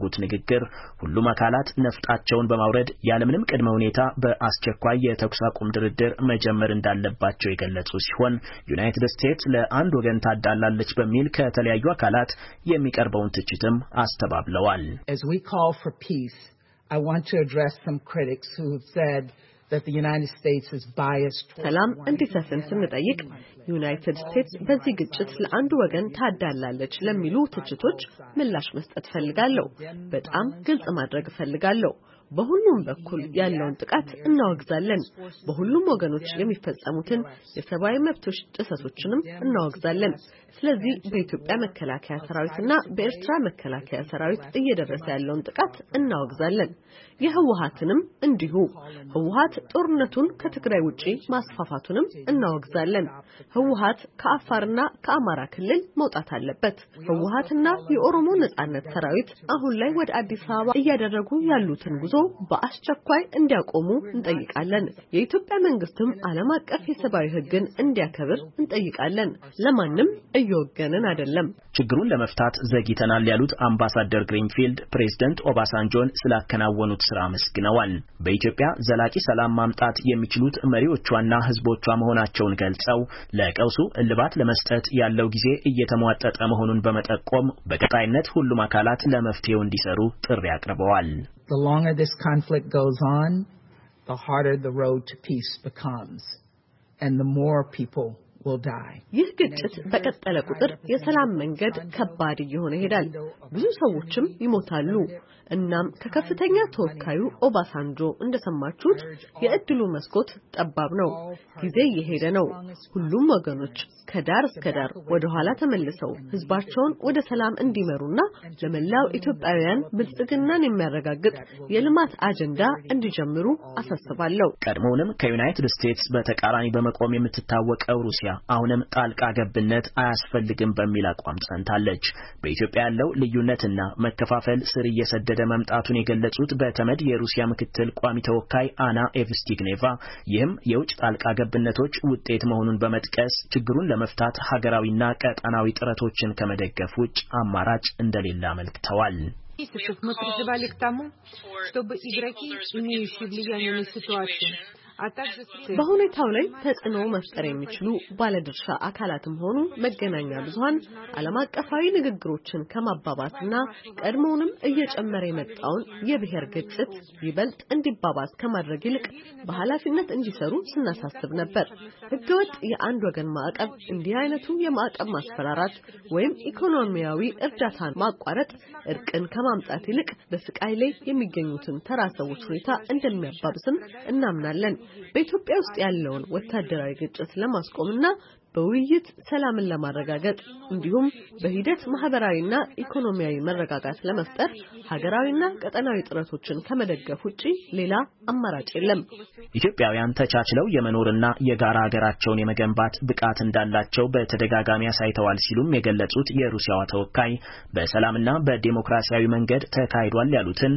ንግግር ሁሉም አካላት ነፍጣቸውን በማውረድ ያለምንም ቅድመ ሁኔታ በአስቸኳይ የተኩስ አቁም ድርድር መጀመር እንዳለባቸው የገለጹ ሲሆን ዩናይትድ ስቴትስ ለአንድ ወገን ታዳላለች በሚል ከተለያዩ አካላት የሚቀርበውን ትችትም አስተባብለዋል። As we call for peace, I want to address some critics who have said that the United States is biased. ሰላም እንዲሰፍን ስንጠይቅ ዩናይትድ ስቴትስ በዚህ ግጭት ለአንድ ወገን ታዳላለች ለሚሉ ትችቶች ምላሽ መስጠት ፈልጋለሁ። በጣም ግልጽ ማድረግ ፈልጋለሁ። በሁሉም በኩል ያለውን ጥቃት እናወግዛለን። በሁሉም ወገኖች የሚፈጸሙትን የሰብአዊ መብቶች ጥሰቶችንም እናወግዛለን። ስለዚህ በኢትዮጵያ መከላከያ ሰራዊትና በኤርትራ መከላከያ ሰራዊት እየደረሰ ያለውን ጥቃት እናወግዛለን። የህወሓትንም እንዲሁ ህወሓት ጦርነቱን ከትግራይ ውጪ ማስፋፋቱንም እናወግዛለን። ህወሓት ከአፋርና ከአማራ ክልል መውጣት አለበት። ህወሓትና የኦሮሞ ነጻነት ሰራዊት አሁን ላይ ወደ አዲስ አበባ እያደረጉ ያሉትን ጉዞ በአስቸኳይ እንዲያቆሙ እንጠይቃለን። የኢትዮጵያ መንግስትም ዓለም አቀፍ የሰብአዊ ህግን እንዲያከብር እንጠይቃለን። ለማንም እየወገንን አይደለም። ችግሩን ለመፍታት ዘግይተናል ያሉት አምባሳደር ግሪንፊልድ ፕሬዝዳንት ኦባሳንጆን ስላከናወኑት ስራ መስግነዋል። በኢትዮጵያ ዘላቂ ሰላም ማምጣት የሚችሉት መሪዎቿና ህዝቦቿ መሆናቸውን ገልጸው ለቀውሱ እልባት ለመስጠት ያለው ጊዜ እየተሟጠጠ መሆኑን በመጠቆም በቀጣይነት ሁሉም አካላት ለመፍትሄው እንዲሰሩ ጥሪ አቅርበዋል። The longer this conflict goes on, the harder the road to peace becomes, and the more people will die. ይህ ግጭት በቀጠለ ቁጥር የሰላም መንገድ ከባድ እየሆነ ይሄዳል። ብዙ ሰዎችም ይሞታሉ። እናም ከከፍተኛ ተወካዩ ኦባሳንጆ እንደሰማችሁት የእድሉ መስኮት ጠባብ ነው። ጊዜ እየሄደ ነው። ሁሉም ወገኖች ከዳር እስከ ዳር ወደ ኋላ ተመልሰው ህዝባቸውን ወደ ሰላም እንዲመሩና ለመላው ኢትዮጵያውያን ብልጽግናን የሚያረጋግጥ የልማት አጀንዳ እንዲጀምሩ አሳስባለሁ። ቀድሞውንም ከዩናይትድ ስቴትስ በተቃራኒ በመቆም የምትታወቀው ሩሲያ አሁንም ጣልቃ ገብነት አያስፈልግም በሚል አቋም ጸንታለች። በኢትዮጵያ ያለው ልዩነትና መከፋፈል ስር እየሰደደ መምጣቱን የገለጹት በተመድ የሩሲያ ምክትል ቋሚ ተወካይ አና ኤቭስቲግኔቫ ይህም የውጭ ጣልቃ ገብነቶች ውጤት መሆኑን በመጥቀስ ችግሩን ለመፍታት ሀገራዊና ቀጣናዊ ጥረቶችን ከመደገፍ ውጭ አማራጭ እንደሌለ አመልክተዋል። Мы призывали к тому, чтобы игроки, имеющие влияние на ситуацию, በሁኔታው ላይ ተጽዕኖ መፍጠር የሚችሉ ባለድርሻ አካላትም ሆኑ መገናኛ ብዙሃን ዓለም አቀፋዊ ንግግሮችን ከማባባስና ቀድሞውንም እየጨመረ የመጣውን የብሔር ግጭት ይበልጥ እንዲባባስ ከማድረግ ይልቅ በኃላፊነት እንዲሰሩ ስናሳስብ ነበር። ህገወጥ የአንድ ወገን ማዕቀብ እንዲህ አይነቱ የማዕቀብ ማስፈራራት ወይም ኢኮኖሚያዊ እርዳታን ማቋረጥ እርቅን ከማምጣት ይልቅ በስቃይ ላይ የሚገኙትን ተራ ሰዎች ሁኔታ እንደሚያባብስም እናምናለን። በኢትዮጵያ ውስጥ ያለውን ወታደራዊ ግጭት ለማስቆምና በውይይት ሰላምን ለማረጋገጥ እንዲሁም በሂደት ማህበራዊና ኢኮኖሚያዊ መረጋጋት ለመፍጠር ሀገራዊና ቀጠናዊ ጥረቶችን ከመደገፍ ውጪ ሌላ አማራጭ የለም። ኢትዮጵያውያን ተቻችለው የመኖርና የጋራ ሀገራቸውን የመገንባት ብቃት እንዳላቸው በተደጋጋሚ አሳይተዋል ሲሉም የገለጹት የሩሲያዋ ተወካይ በሰላምና በዲሞክራሲያዊ መንገድ ተካሂዷል ያሉትን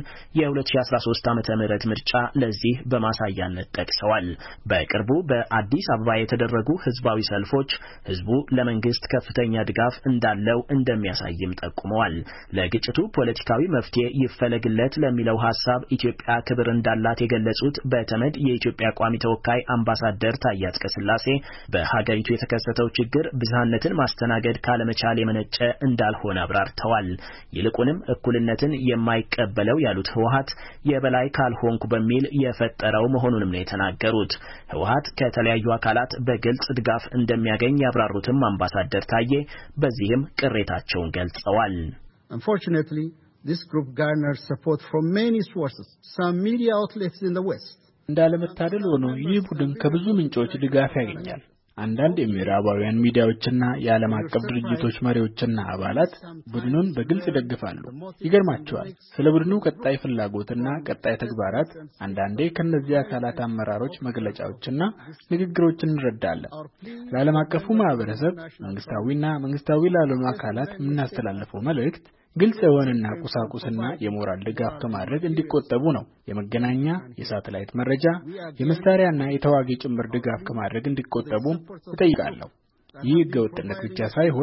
የ2013 ዓመተ ምህረት ምርጫ ለዚህ በማሳያነት ጠቅሰዋል። በቅርቡ በአዲስ አበባ የተደረጉ ህዝባዊ ሰልፎች ህዝቡ ለመንግስት ከፍተኛ ድጋፍ እንዳለው እንደሚያሳይም ጠቁመዋል። ለግጭቱ ፖለቲካዊ መፍትሄ ይፈለግለት ለሚለው ሐሳብ ኢትዮጵያ ክብር እንዳላት የገለጹት በተመድ የኢትዮጵያ ቋሚ ተወካይ አምባሳደር ታዬ አጽቀሥላሴ በሀገሪቱ የተከሰተው ችግር ብዝሃነትን ማስተናገድ ካለመቻል የመነጨ እንዳልሆነ አብራርተዋል። ይልቁንም እኩልነትን የማይቀበለው ያሉት ህወሓት የበላይ ካልሆንኩ በሚል የፈጠረው መሆኑንም ነው የተናገሩት። ህወሓት ከተለያዩ አካላት በግልጽ ድጋፍ እንደሚያ ገኝ ያብራሩትም አምባሳደር ታዬ በዚህም ቅሬታቸውን ገልጸዋል። Unfortunately, this group garners support from many sources, some media outlets in the West. እንዳለመታደል ሆኖ ይህ ቡድን ከብዙ ምንጮች ድጋፍ ያገኛል። አንዳንድ የምዕራባውያን ሚዲያዎችና የዓለም አቀፍ ድርጅቶች መሪዎችና አባላት ቡድኑን በግልጽ ይደግፋሉ። ይገርማቸዋል። ስለ ቡድኑ ቀጣይ ፍላጎትና ቀጣይ ተግባራት አንዳንዴ ከነዚህ አካላት አመራሮች መግለጫዎችና ንግግሮችን እንረዳለን። ለዓለም አቀፉ ማህበረሰብ መንግስታዊና መንግስታዊ ላልሆኑ አካላት የምናስተላልፈው መልእክት ግልጽ የሆነና ቁሳቁስና የሞራል ድጋፍ ከማድረግ እንዲቆጠቡ ነው። የመገናኛ የሳተላይት መረጃ የመሳሪያና የተዋጊ ጭምር ድጋፍ ከማድረግ እንዲቆጠቡ እጠይቃለሁ። ይህ ህገወጥነት ብቻ ሳይሆን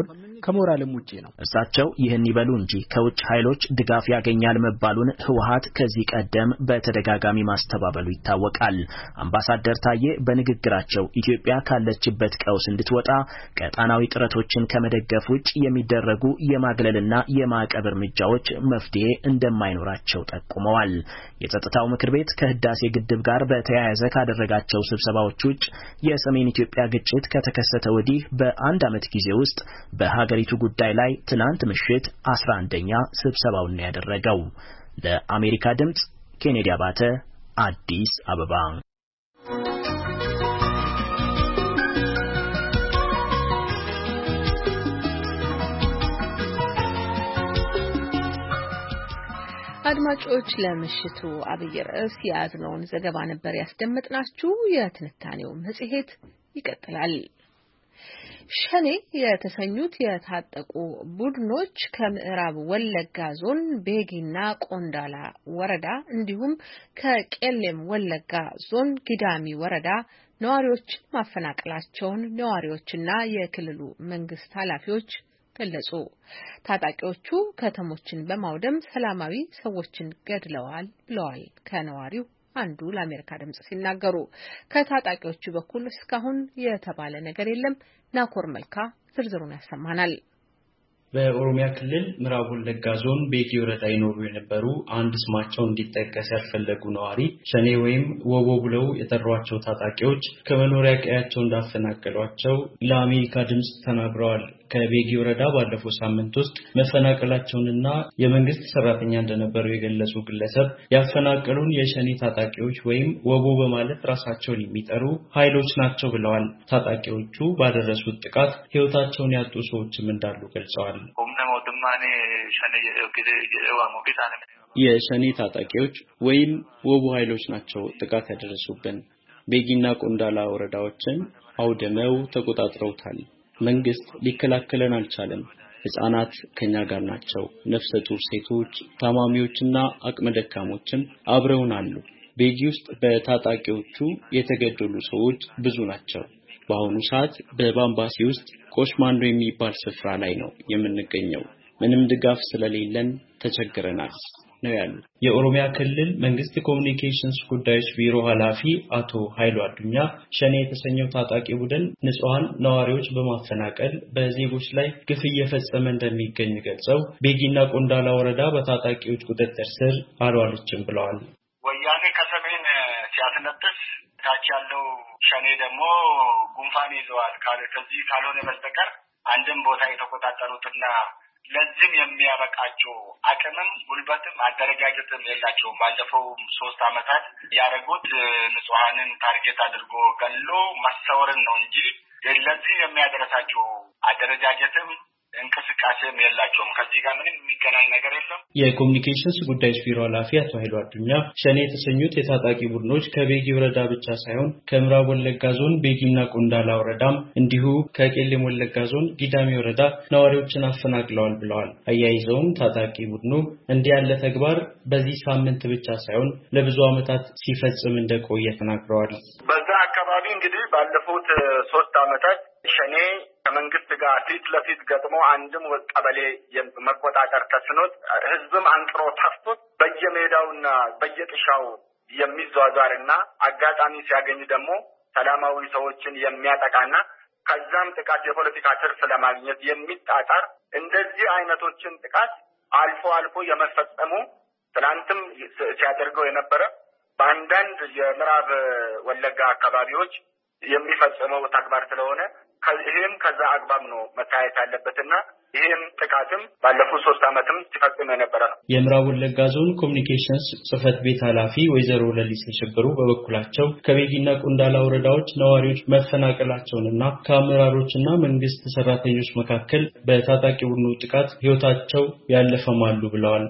ከሞራልም ውጪ ነው። እሳቸው ይህን ይበሉ እንጂ ከውጭ ኃይሎች ድጋፍ ያገኛል መባሉን ህወሓት ከዚህ ቀደም በተደጋጋሚ ማስተባበሉ ይታወቃል። አምባሳደር ታዬ በንግግራቸው ኢትዮጵያ ካለችበት ቀውስ እንድትወጣ ቀጣናዊ ጥረቶችን ከመደገፍ ውጭ የሚደረጉ የማግለልና የማዕቀብ እርምጃዎች መፍትሄ እንደማይኖራቸው ጠቁመዋል። የጸጥታው ምክር ቤት ከህዳሴ ግድብ ጋር በተያያዘ ካደረጋቸው ስብሰባዎች ውጭ የሰሜን ኢትዮጵያ ግጭት ከተከሰተ ወዲህ በአንድ ዓመት ጊዜ ውስጥ በሀገሪቱ ጉዳይ ላይ ትናንት ምሽት አስራ አንደኛ ስብሰባውን ያደረገው። ለአሜሪካ ድምጽ ኬኔዲ አባተ አዲስ አበባ። አድማጮች ለምሽቱ አብይ ርዕስ የያዝነውን ዘገባ ነበር ያስደመጥናችሁ። የትንታኔው መጽሔት ይቀጥላል። ሸኔ የተሰኙት የታጠቁ ቡድኖች ከምዕራብ ወለጋ ዞን ቤጊና ቆንዳላ ወረዳ እንዲሁም ከቄሌም ወለጋ ዞን ጊዳሚ ወረዳ ነዋሪዎች ማፈናቀላቸውን ነዋሪዎችና የክልሉ መንግስት ኃላፊዎች ገለጹ። ታጣቂዎቹ ከተሞችን በማውደም ሰላማዊ ሰዎችን ገድለዋል ብለዋል ከነዋሪው አንዱ ለአሜሪካ ድምጽ ሲናገሩ። ከታጣቂዎቹ በኩል እስካሁን የተባለ ነገር የለም። ናኮር መልካ ዝርዝሩን ያሰማናል። በኦሮሚያ ክልል ምዕራብ ወለጋ ዞን ቤጊ ወረዳ ይኖሩ የነበሩ አንድ ስማቸው እንዲጠቀስ ያልፈለጉ ነዋሪ ሸኔ ወይም ወቦ ብለው የጠሯቸው ታጣቂዎች ከመኖሪያ ቀያቸው እንዳፈናቀሏቸው ለአሜሪካ ድምጽ ተናግረዋል። ከቤጊ ወረዳ ባለፈው ሳምንት ውስጥ መፈናቀላቸውንና የመንግስት ሰራተኛ እንደነበሩ የገለጹ ግለሰብ ያፈናቀሉን የሸኔ ታጣቂዎች ወይም ወቦ በማለት ራሳቸውን የሚጠሩ ኃይሎች ናቸው ብለዋል። ታጣቂዎቹ ባደረሱት ጥቃት ህይወታቸውን ያጡ ሰዎችም እንዳሉ ገልጸዋል። የሸኔ ታጣቂዎች ወይም ወቦ ኃይሎች ናቸው ጥቃት ያደረሱብን። ቤጊና ቆንዳላ ወረዳዎችን አውድመው ተቆጣጥረውታል። መንግስት ሊከላከለን አልቻለም። ህፃናት ከኛ ጋር ናቸው። ነፍሰ ጡር ሴቶች፣ ታማሚዎችና አቅመ ደካሞችም አብረውን አሉ። ቤጊ ውስጥ በታጣቂዎቹ የተገደሉ ሰዎች ብዙ ናቸው። በአሁኑ ሰዓት በባምባሲ ውስጥ ቆሽማንዶ የሚባል ስፍራ ላይ ነው የምንገኘው። ምንም ድጋፍ ስለሌለን ተቸግረናል ነው ያሉት። የኦሮሚያ ክልል መንግስት ኮሙኒኬሽንስ ጉዳዮች ቢሮ ኃላፊ አቶ ኃይሉ አዱኛ ሸኔ የተሰኘው ታጣቂ ቡድን ንጹሃን ነዋሪዎች በማፈናቀል በዜጎች ላይ ግፍ እየፈጸመ እንደሚገኝ ገልጸው ቤጊና ቆንዳላ ወረዳ በታጣቂዎች ቁጥጥር ስር አልዋለችም ብለዋል። ወያኔ ከሰሜን ሲያስነጥስ ታች ያለው ሸኔ ደግሞ ጉንፋን ይዘዋል ካለ ከዚህ ካልሆነ በስተቀር አንድም ቦታ የተቆጣጠሩትና ለዚህም የሚያበቃቸው አቅምም ጉልበትም አደረጃጀትም የላቸውም። ባለፈው ሶስት አመታት ያደረጉት ንጹሃንን ታርጌት አድርጎ ገሎ ማሰወርን ነው እንጂ ለዚህ የሚያደርሳቸው አደረጃጀትም እንቅስቃሴም የላቸውም። ከዚህ ጋር ምንም የሚገናኝ ነገር የለም። የኮሙኒኬሽንስ ጉዳዮች ቢሮ ኃላፊ አቶ ኃይሉ አዱኛ ሸኔ የተሰኙት የታጣቂ ቡድኖች ከቤጊ ወረዳ ብቻ ሳይሆን ከምዕራብ ወለጋ ዞን ቤጊና ቆንዳላ ወረዳም እንዲሁ ከቄሌም ወለጋ ዞን ጊዳሚ ወረዳ ነዋሪዎችን አፈናቅለዋል ብለዋል። አያይዘውም ታጣቂ ቡድኑ እንዲህ ያለ ተግባር በዚህ ሳምንት ብቻ ሳይሆን ለብዙ አመታት ሲፈጽም እንደቆየ ተናግረዋል። በዛ አካባቢ እንግዲህ ባለፉት ሶስት አመታት ሸኔ ከመንግስት ጋር ፊት ለፊት ገጥሞ አንድም ቀበሌ መቆጣጠር ተስኖት ህዝብም አንቅሮ ተፍቶት በየሜዳውና በየጥሻው የሚዟዟርና አጋጣሚ ሲያገኝ ደግሞ ሰላማዊ ሰዎችን የሚያጠቃና ከዛም ጥቃት የፖለቲካ ትርፍ ለማግኘት የሚጣጣር እንደዚህ አይነቶችን ጥቃት አልፎ አልፎ የመፈጸሙ ትናንትም ሲያደርገው የነበረ በአንዳንድ የምዕራብ ወለጋ አካባቢዎች የሚፈጽመው ተግባር ስለሆነ ይሄም ከዛ አግባብ ነው መታየት ያለበትና ይሄም ጥቃትም ባለፉት ሶስት አመትም ሲፈጽም የነበረ ነው። የምዕራብ ወለጋ ዞን ኮሙኒኬሽንስ ጽህፈት ቤት ኃላፊ ወይዘሮ ለሊስ ተሸበሩ በበኩላቸው ከቤጊና ቆንዳላ ወረዳዎች ነዋሪዎች መፈናቀላቸውንና ከአመራሮችና መንግስት ሰራተኞች መካከል በታጣቂ ቡድኑ ጥቃት ህይወታቸው ያለፈም አሉ ብለዋል።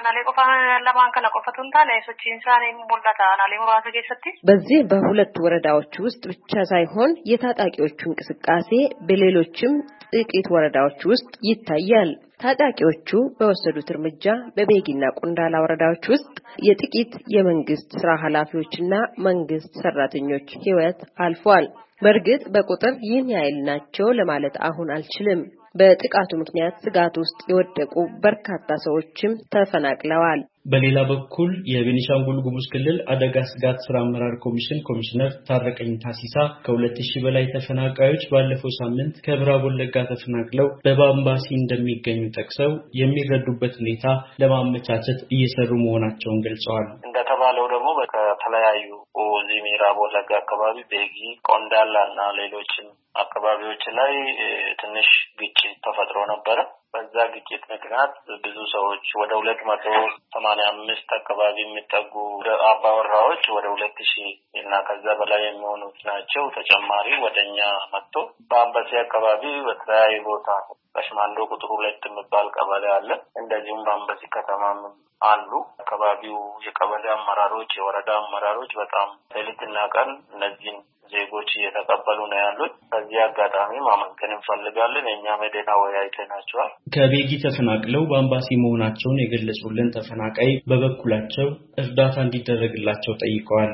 በዚህ በሁለት ወረዳዎች ውስጥ ብቻ ሳይሆን የታጣቂዎቹ እንቅስቃሴ በሌሎችም ጥቂት ወረዳዎች ውስጥ ይታያል። ታጣቂዎቹ በወሰዱት እርምጃ በቤጊና ቆንዳላ ወረዳዎች ውስጥ የጥቂት የመንግስት ስራ ኃላፊዎችና መንግስት ሰራተኞች ህይወት አልፏል። በእርግጥ በቁጥር ይህን ያህል ናቸው ለማለት አሁን አልችልም። በጥቃቱ ምክንያት ስጋት ውስጥ የወደቁ በርካታ ሰዎችም ተፈናቅለዋል። በሌላ በኩል የቤኒሻንጉል ጉሙዝ ክልል አደጋ ስጋት ስራ አመራር ኮሚሽን ኮሚሽነር ታረቀኝ ታሲሳ ከሁለት ሺህ በላይ ተፈናቃዮች ባለፈው ሳምንት ከምዕራብ ወለጋ ተፈናቅለው በባምባሲ እንደሚገኙ ጠቅሰው የሚረዱበት ሁኔታ ለማመቻቸት እየሰሩ መሆናቸውን ገልጸዋል። እንደተባለው ደግሞ ከተለያዩ እዚህ ምዕራብ ወለጋ አካባቢ ቤጊ፣ ቆንዳላና ሌሎችም አካባቢዎች ላይ ትንሽ ግጭት ተፈጥሮ ነበር። በዛ ግጭት ምክንያት ብዙ ሰዎች ወደ ሁለት መቶ ሰማንያ አምስት አካባቢ የሚጠጉ አባወራዎች ወደ ሁለት ሺህ እና ከዛ በላይ የሚሆኑት ናቸው ተጨማሪ ወደኛ መጥቶ በአምባሲ አካባቢ በተለያዩ ቦታ በሽማንዶ ቁጥር ሁለት የሚባል ቀበሌ አለ። እንደዚሁም በአምባሲ ከተማም አሉ። አካባቢው የቀበሌ አመራሮች የወረዳ አመራሮች በጣም ሌሊትና ቀን እነዚህን ዜጎች እየተቀበሉ ነው ያሉት። በዚህ አጋጣሚ ማመስገን እንፈልጋለን። እኛ መደና ወያይተናቸዋል። ከቤጊ ተፈናቅለው በአምባሲ መሆናቸውን የገለጹልን ተፈናቃይ በበኩላቸው እርዳታ እንዲደረግላቸው ጠይቀዋል።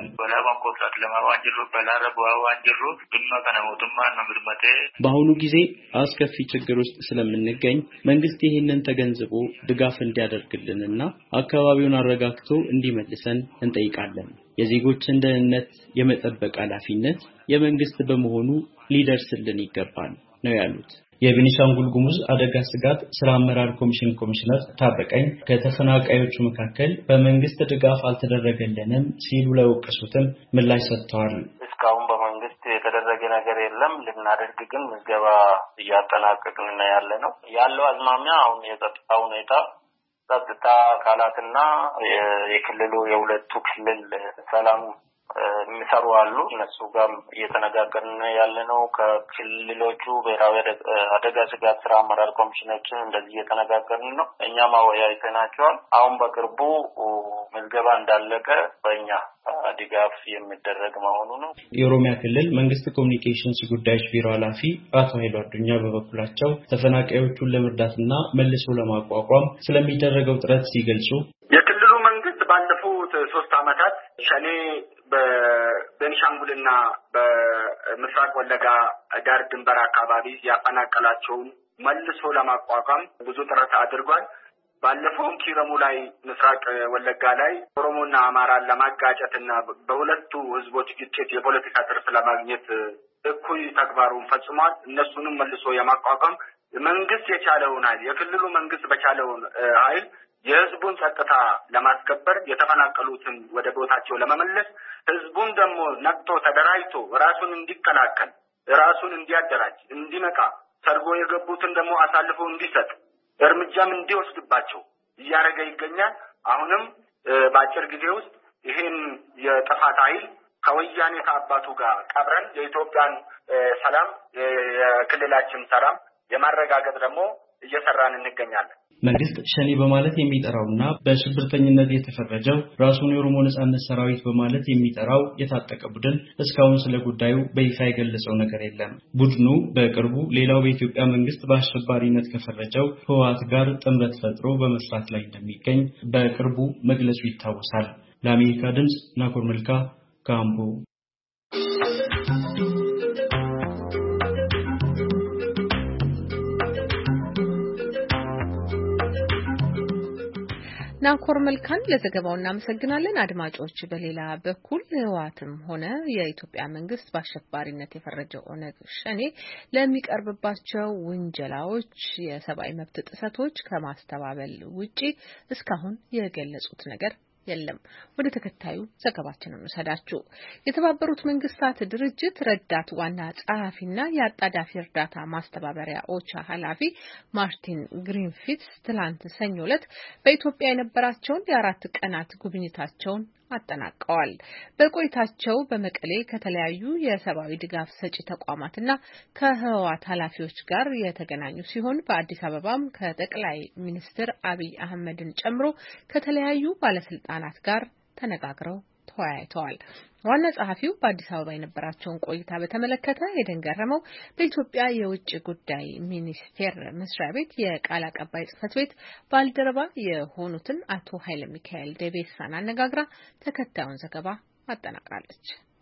በአሁኑ ጊዜ አስከፊ ችግር ውስጥ ስለምንገኝ መንግስት ይህንን ተገንዝቦ ድጋፍ እንዲያደርግልንና አካባቢውን አረጋግቶ እንዲመልሰን እንጠይቃለን። የዜጎችን ደህንነት የመጠበቅ ኃላፊነት የመንግስት በመሆኑ ሊደርስልን ይገባል ነው ያሉት። የቤኒሻንጉል ጉሙዝ አደጋ ስጋት ስራ አመራር ኮሚሽን ኮሚሽነር ታረቀኝ ከተፈናቃዮቹ መካከል በመንግስት ድጋፍ አልተደረገልንም ሲሉ ለወቀሱትም ምላሽ ሰጥተዋል። እስካሁን በመንግስት የተደረገ ነገር የለም። ልናደርግ ግን ምዝገባ እያጠናቀቅን ያለ ነው ያለው አዝማሚያ። አሁን የጸጥታ ሁኔታ ጸጥታ አካላትና የክልሉ የሁለቱ ክልል ሰላም የሚሰሩ አሉ። እነሱ ጋር እየተነጋገርን ያለ ነው። ከክልሎቹ ብሔራዊ አደጋ ስጋት ስራ አመራር ኮሚሽኖች እንደዚህ እየተነጋገርን ነው። እኛም አወያይተናቸዋል። አሁን በቅርቡ ምዝገባ እንዳለቀ በእኛ ድጋፍ የሚደረግ መሆኑ ነው። የኦሮሚያ ክልል መንግስት ኮሚኒኬሽንስ ጉዳዮች ቢሮ ኃላፊ አቶ ኃይሉ አዱኛ በበኩላቸው ተፈናቃዮቹን ለመርዳትና መልሶ ለማቋቋም ስለሚደረገው ጥረት ሲገልጹ የክልሉ መንግስት ባለፉት ሶስት አመታት ሸኔ በቤኒሻንጉልና በምስራቅ ወለጋ ዳር ድንበር አካባቢ ያፈናቀላቸውን መልሶ ለማቋቋም ብዙ ጥረት አድርጓል። ባለፈው ኪረሙ ላይ ምስራቅ ወለጋ ላይ ኦሮሞና አማራን ለማጋጨትና በሁለቱ ህዝቦች ግጭት የፖለቲካ ትርፍ ለማግኘት እኩይ ተግባሩን ፈጽሟል። እነሱንም መልሶ የማቋቋም መንግስት የቻለውን ኃይል የክልሉ መንግስት በቻለውን ኃይል የህዝቡን ጸጥታ ለማስከበር የተፈናቀሉትን ወደ ቦታቸው ለመመለስ ህዝቡን ደግሞ ነቅቶ ተደራጅቶ ራሱን እንዲከላከል ራሱን እንዲያደራጅ እንዲነቃ ሰርጎ የገቡትን ደግሞ አሳልፎ እንዲሰጥ እርምጃም እንዲወስድባቸው እያደረገ ይገኛል። አሁንም በአጭር ጊዜ ውስጥ ይሄን የጥፋት ኃይል ከወያኔ ከአባቱ ጋር ቀብረን የኢትዮጵያን ሰላም የክልላችን ሰላም የማረጋገጥ ደግሞ እየሰራን እንገኛለን። መንግስት ሸኔ በማለት የሚጠራውና በሽብርተኝነት የተፈረጀው ራሱን የኦሮሞ ነጻነት ሰራዊት በማለት የሚጠራው የታጠቀ ቡድን እስካሁን ስለ ጉዳዩ በይፋ የገለጸው ነገር የለም። ቡድኑ በቅርቡ ሌላው በኢትዮጵያ መንግስት በአሸባሪነት ከፈረጀው ህወሓት ጋር ጥምረት ፈጥሮ በመስራት ላይ እንደሚገኝ በቅርቡ መግለጹ ይታወሳል። ለአሜሪካ ድምጽ ናኮር መልካ ካምቦ። ናኮር መልካን ለዘገባው እናመሰግናለን። አድማጮች፣ በሌላ በኩል ህወሓትም ሆነ የኢትዮጵያ መንግስት በአሸባሪነት የፈረጀው ኦነግ ሸኔ ለሚቀርብባቸው ውንጀላዎች፣ የሰብአዊ መብት ጥሰቶች ከማስተባበል ውጪ እስካሁን የገለጹት ነገር የለም። ወደ ተከታዩ ዘገባችን እንሰዳችሁ። የተባበሩት መንግስታት ድርጅት ረዳት ዋና ጸሐፊና የአጣዳፊ እርዳታ ማስተባበሪያ ኦቻ ኃላፊ ማርቲን ግሪንፊትስ ትላንት ሰኞ ዕለት በኢትዮጵያ የነበራቸውን የአራት ቀናት ጉብኝታቸውን አጠናቀዋል። በቆይታቸው በመቀሌ ከተለያዩ የሰብአዊ ድጋፍ ሰጪ ተቋማትና ከህወሓት ኃላፊዎች ጋር የተገናኙ ሲሆን በአዲስ አበባም ከጠቅላይ ሚኒስትር አብይ አህመድን ጨምሮ ከተለያዩ ባለስልጣናት ጋር ተነጋግረው ተወያይተዋል። ዋና ጸሐፊው በአዲስ አበባ የነበራቸውን ቆይታ በተመለከተ ሄደን ገረመው በኢትዮጵያ የውጭ ጉዳይ ሚኒስቴር መስሪያ ቤት የቃል አቀባይ ጽህፈት ቤት ባልደረባ የሆኑትን አቶ ኃይለ ሚካኤል ደቤሳን አነጋግራ ተከታዩን ዘገባ አጠናቅራለች።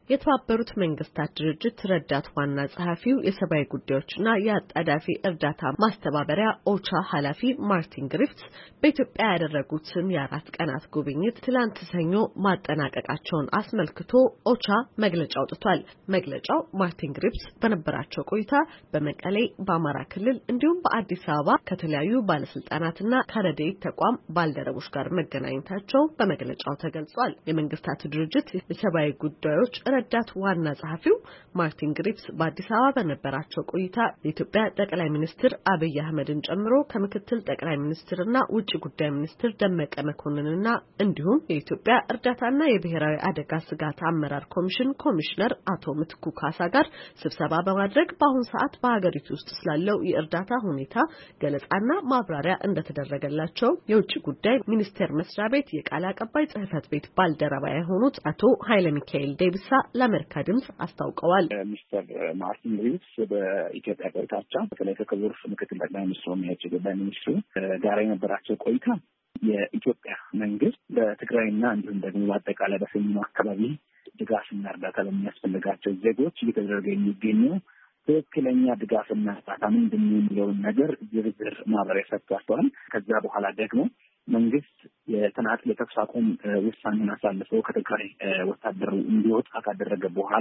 የተባበሩት መንግስታት ድርጅት ረዳት ዋና ጸሐፊው የሰብአዊ ጉዳዮችና የአጣዳፊ እርዳታ ማስተባበሪያ ኦቻ ኃላፊ ማርቲን ግሪፍትስ በኢትዮጵያ ያደረጉትን የአራት ቀናት ጉብኝት ትላንት ሰኞ ማጠናቀቃቸውን አስመልክቶ ኦቻ መግለጫ አውጥቷል። መግለጫው ማርቲን ግሪፍትስ በነበራቸው ቆይታ በመቀሌ፣ በአማራ ክልል እንዲሁም በአዲስ አበባ ከተለያዩ ባለስልጣናትና ከረድኤት ተቋም ባልደረቦች ጋር መገናኘታቸው በመግለጫው ተገልጿል። የመንግስታቱ ድርጅት የሰብአዊ ጉዳዮች ረዳት ዋና ጸሐፊው ማርቲን ግሪፍትስ በአዲስ አበባ በነበራቸው ቆይታ የኢትዮጵያ ጠቅላይ ሚኒስትር አብይ አህመድን ጨምሮ ከምክትል ጠቅላይ ሚኒስትርና ውጭ ጉዳይ ሚኒስትር ደመቀ መኮንንና እንዲሁም የኢትዮጵያ እርዳታና የብሔራዊ አደጋ ስጋት አመራር ኮሚሽን ኮሚሽነር አቶ ምትኩ ካሳ ጋር ስብሰባ በማድረግ በአሁን ሰዓት በሀገሪቱ ውስጥ ስላለው የእርዳታ ሁኔታ ገለጻና ማብራሪያ እንደተደረገላቸው የውጭ ጉዳይ ሚኒስቴር መስሪያ ቤት የቃል አቀባይ ጽህፈት ቤት ባልደረባ የሆኑት አቶ ኃይለ ሚካኤል ዴቢሳ ለአሜሪካ ድምጽ አስታውቀዋል። ሚስተር ማርቲን ግሪፍትስ በኢትዮጵያ ቆይታቸው በተለይ ከክቡር ምክትል ጠቅላይ ሚኒስትሩ የውጭ ጉዳይ ሚኒስትሩ ጋር የነበራቸው ቆይታ የኢትዮጵያ መንግስት በትግራይና እንዲሁም ደግሞ በአጠቃላይ በሰሜኑ አካባቢ ድጋፍና እርዳታ ለሚያስፈልጋቸው ዜጎች እየተደረገ የሚገኘው ትክክለኛ ድጋፍና እርዳታ ምንድን ነው የሚለውን ነገር ዝርዝር ማብራሪያ ሰጥቷል። ከዛ በኋላ ደግሞ መንግስት የተናጥል የተኩስ አቁም ውሳኔን አሳልፎ ከትግራይ ወታደሩ እንዲወጣ ካደረገ በኋላ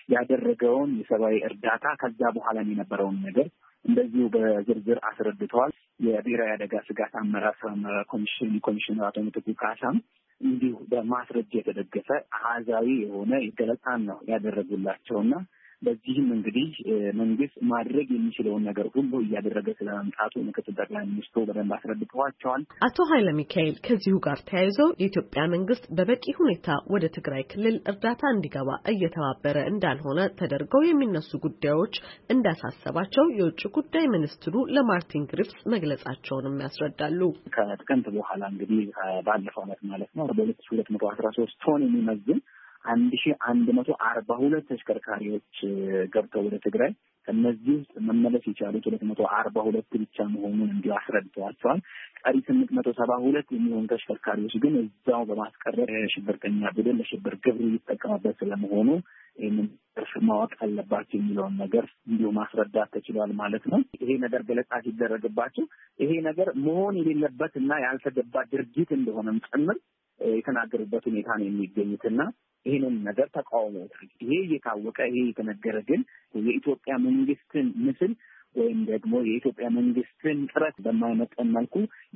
ያደረገውን የሰብአዊ እርዳታ ከዛ በኋላ የነበረውን ነገር እንደዚሁ በዝርዝር አስረድተዋል። የብሔራዊ አደጋ ስጋት አመራር ኮሚሽን ኮሚሽነር አቶ ምትኩ ካሳም እንዲሁ በማስረጃ የተደገፈ አሃዛዊ የሆነ ገለጻን ነው ያደረጉላቸውና በዚህም እንግዲህ መንግስት ማድረግ የሚችለውን ነገር ሁሉ እያደረገ ስለመምጣቱ ምክትል ጠቅላይ ሚኒስትሩ በደንብ አስረድተዋቸዋል። አቶ ኃይለ ሚካኤል ከዚሁ ጋር ተያይዘው የኢትዮጵያ መንግስት በበቂ ሁኔታ ወደ ትግራይ ክልል እርዳታ እንዲገባ እየተባበረ እንዳልሆነ ተደርገው የሚነሱ ጉዳዮች እንዳሳሰባቸው የውጭ ጉዳይ ሚኒስትሩ ለማርቲን ግሪፍትስ መግለጻቸውንም ያስረዳሉ። ከጥቅምት በኋላ እንግዲህ ባለፈው ዓመት ማለት ነው በሁለት ሺህ ሁለት መቶ አስራ ሶስት ቶን የሚመዝን አንድ ሺህ አንድ መቶ አርባ ሁለት ተሽከርካሪዎች ገብተው ወደ ትግራይ ከነዚህ ውስጥ መመለስ የቻሉት ሁለት መቶ አርባ ሁለት ብቻ መሆኑን እንዲሁ አስረድተዋቸዋል። ቀሪ ስምንት መቶ ሰባ ሁለት የሚሆኑ ተሽከርካሪዎች ግን እዛው በማስቀረት ሽብርተኛ ቡድን ለሽብር ግብር ይጠቀምበት ስለመሆኑ ይህንን ማወቅ አለባቸው የሚለውን ነገር እንዲሁ ማስረዳት ተችሏል ማለት ነው። ይሄ ነገር ገለጻ ሲደረግባቸው ይሄ ነገር መሆን የሌለበት እና ያልተገባ ድርጊት እንደሆነም ጭምር የተናገሩበት ሁኔታ ነው የሚገኙትና ይህንን ነገር ተቃውሞታል። ይሄ እየታወቀ ይሄ የተነገረ ግን የኢትዮጵያ መንግስትን ምስል ወይም ደግሞ የኢትዮጵያ መንግስትን ጥረት በማይመጠን መልኩ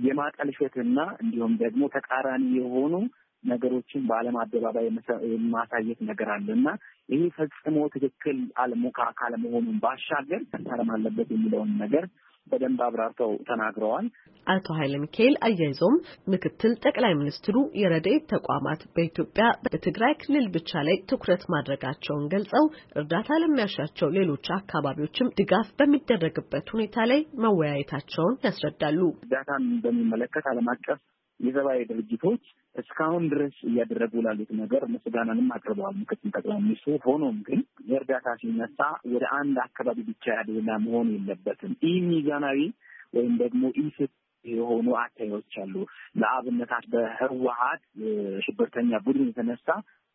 የማጠልሸትና እንዲሁም ደግሞ ተቃራኒ የሆኑ ነገሮችን በዓለም አደባባይ የማሳየት ነገር አለና ይሄ ፈጽሞ ትክክል አልሞካ ካለመሆኑን ባሻገር መታረም አለበት የሚለውን ነገር በደንብ አብራርተው ተናግረዋል። አቶ ኃይለ ሚካኤል አያይዘውም ምክትል ጠቅላይ ሚኒስትሩ የረድኤት ተቋማት በኢትዮጵያ በትግራይ ክልል ብቻ ላይ ትኩረት ማድረጋቸውን ገልጸው እርዳታ ለሚያሻቸው ሌሎች አካባቢዎችም ድጋፍ በሚደረግበት ሁኔታ ላይ መወያየታቸውን ያስረዳሉ። እርዳታን በሚመለከት ዓለም አቀፍ የሰብአዊ ድርጅቶች እስካሁን ድረስ እያደረጉ ላሉት ነገር ምስጋናንም አቅርበዋል ምክትል ጠቅላይ ሚኒስትሩ። ሆኖም ግን የእርዳታ ሲነሳ ወደ አንድ አካባቢ ብቻ ያደላ መሆን የለበትም። ይህ ሚዛናዊ ወይም ደግሞ ኢፍትሐዊ የሆኑ አታዮች አሉ። ለአብነታት በህወሓት ሽብርተኛ ቡድን የተነሳ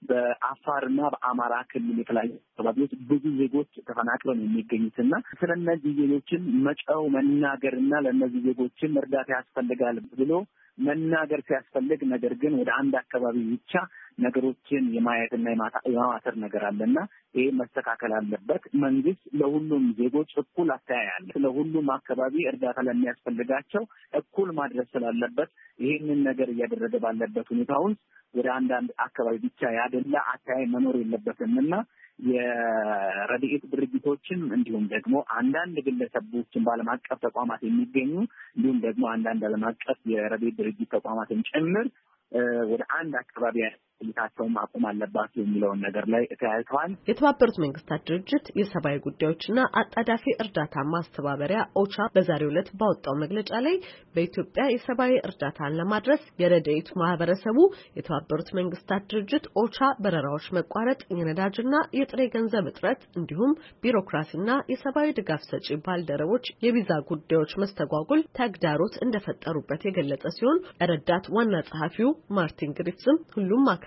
በአፋርና በአማራ ክልል የተለያዩ አካባቢዎች ብዙ ዜጎች ተፈናቅለው የሚገኙትና ስለነዚህ ዜጎችን መጫው መናገርና ለነዚህ ዜጎችን እርዳታ ያስፈልጋል ብሎ መናገር ሲያስፈልግ ነገር ግን ወደ አንድ አካባቢ ብቻ ነገሮችን የማየትና የማማተር ነገር አለና ይሄ መስተካከል አለበት። መንግስት ለሁሉም ዜጎች እኩል አተያይ አለ። ለሁሉም አካባቢ እርዳታ ለሚያስፈልጋቸው እኩል ማድረስ ስላለበት ይሄንን ነገር እያደረገ ባለበት ሁኔታ ውስጥ ወደ አንዳንድ አካባቢ ብቻ ያደላ አተያይ መኖር የለበትምና የረድኤት ድርጅቶችን እንዲሁም ደግሞ አንዳንድ ግለሰቦችን በዓለም አቀፍ ተቋማት የሚገኙ እንዲሁም ደግሞ አንዳንድ ዓለም አቀፍ የረድኤት ድርጅት ተቋማትን ጭምር ወደ አንድ አካባቢ ልታቸውን ማቆም አለባቸው የሚለውን ነገር ላይ ተያይተዋል። የተባበሩት መንግስታት ድርጅት የሰብአዊ ጉዳዮችና አጣዳፊ እርዳታ ማስተባበሪያ ኦቻ በዛሬው ዕለት ባወጣው መግለጫ ላይ በኢትዮጵያ የሰብአዊ እርዳታን ለማድረስ የረድኤት ማህበረሰቡ የተባበሩት መንግስታት ድርጅት ኦቻ በረራዎች መቋረጥ፣ የነዳጅና የጥሬ ገንዘብ እጥረት እንዲሁም ቢሮክራሲና የሰብአዊ ድጋፍ ሰጪ ባልደረቦች የቪዛ ጉዳዮች መስተጓጉል ተግዳሮት እንደፈጠሩበት የገለጸ ሲሆን ረዳት ዋና ጸሐፊው ማርቲን ግሪፍትስም ሁሉም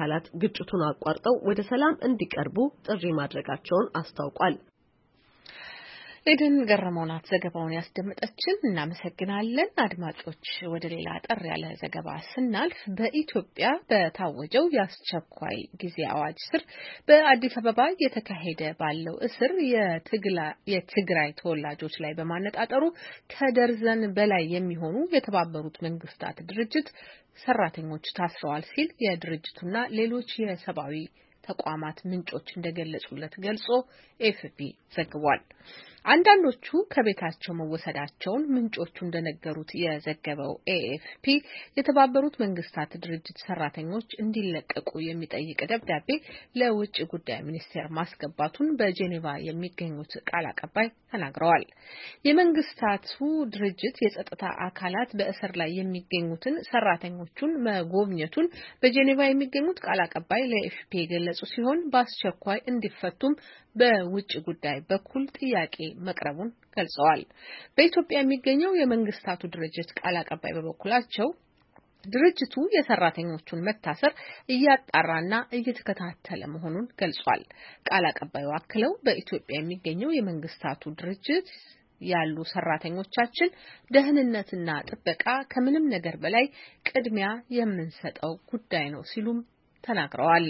አካላት ግጭቱን አቋርጠው ወደ ሰላም እንዲቀርቡ ጥሪ ማድረጋቸውን አስታውቋል። ኤደን ገረመውናት ዘገባውን ያስደመጠችን እናመሰግናለን። አድማጮች ወደ ሌላ አጠር ያለ ዘገባ ስናልፍ በኢትዮጵያ በታወጀው የአስቸኳይ ጊዜ አዋጅ ስር በአዲስ አበባ እየተካሄደ ባለው እስር የትግራይ ተወላጆች ላይ በማነጣጠሩ ከደርዘን በላይ የሚሆኑ የተባበሩት መንግስታት ድርጅት ሰራተኞች ታስረዋል ሲል የድርጅቱና ሌሎች የሰብአዊ ተቋማት ምንጮች እንደገለጹለት ገልጾ ኤፍፒ ዘግቧል። አንዳንዶቹ ከቤታቸው መወሰዳቸውን ምንጮቹ እንደነገሩት የዘገበው ኤኤፍፒ የተባበሩት መንግስታት ድርጅት ሰራተኞች እንዲለቀቁ የሚጠይቅ ደብዳቤ ለውጭ ጉዳይ ሚኒስቴር ማስገባቱን በጄኔቫ የሚገኙት ቃል አቀባይ ተናግረዋል። የመንግስታቱ ድርጅት የጸጥታ አካላት በእስር ላይ የሚገኙትን ሰራተኞቹን መጎብኘቱን በጄኔቫ የሚገኙት ቃል አቀባይ ለኤፍፒ የገለጹ ሲሆን በአስቸኳይ እንዲፈቱም በውጭ ጉዳይ በኩል ጥያቄ መቅረቡን ገልጸዋል። በኢትዮጵያ የሚገኘው የመንግስታቱ ድርጅት ቃል አቀባይ በበኩላቸው ድርጅቱ የሰራተኞቹን መታሰር እያጣራና እየተከታተለ መሆኑን ገልጿል። ቃል አቀባዩ አክለው በኢትዮጵያ የሚገኘው የመንግስታቱ ድርጅት ያሉ ሰራተኞቻችን ደህንነትና ጥበቃ ከምንም ነገር በላይ ቅድሚያ የምንሰጠው ጉዳይ ነው ሲሉም ተናግረዋል።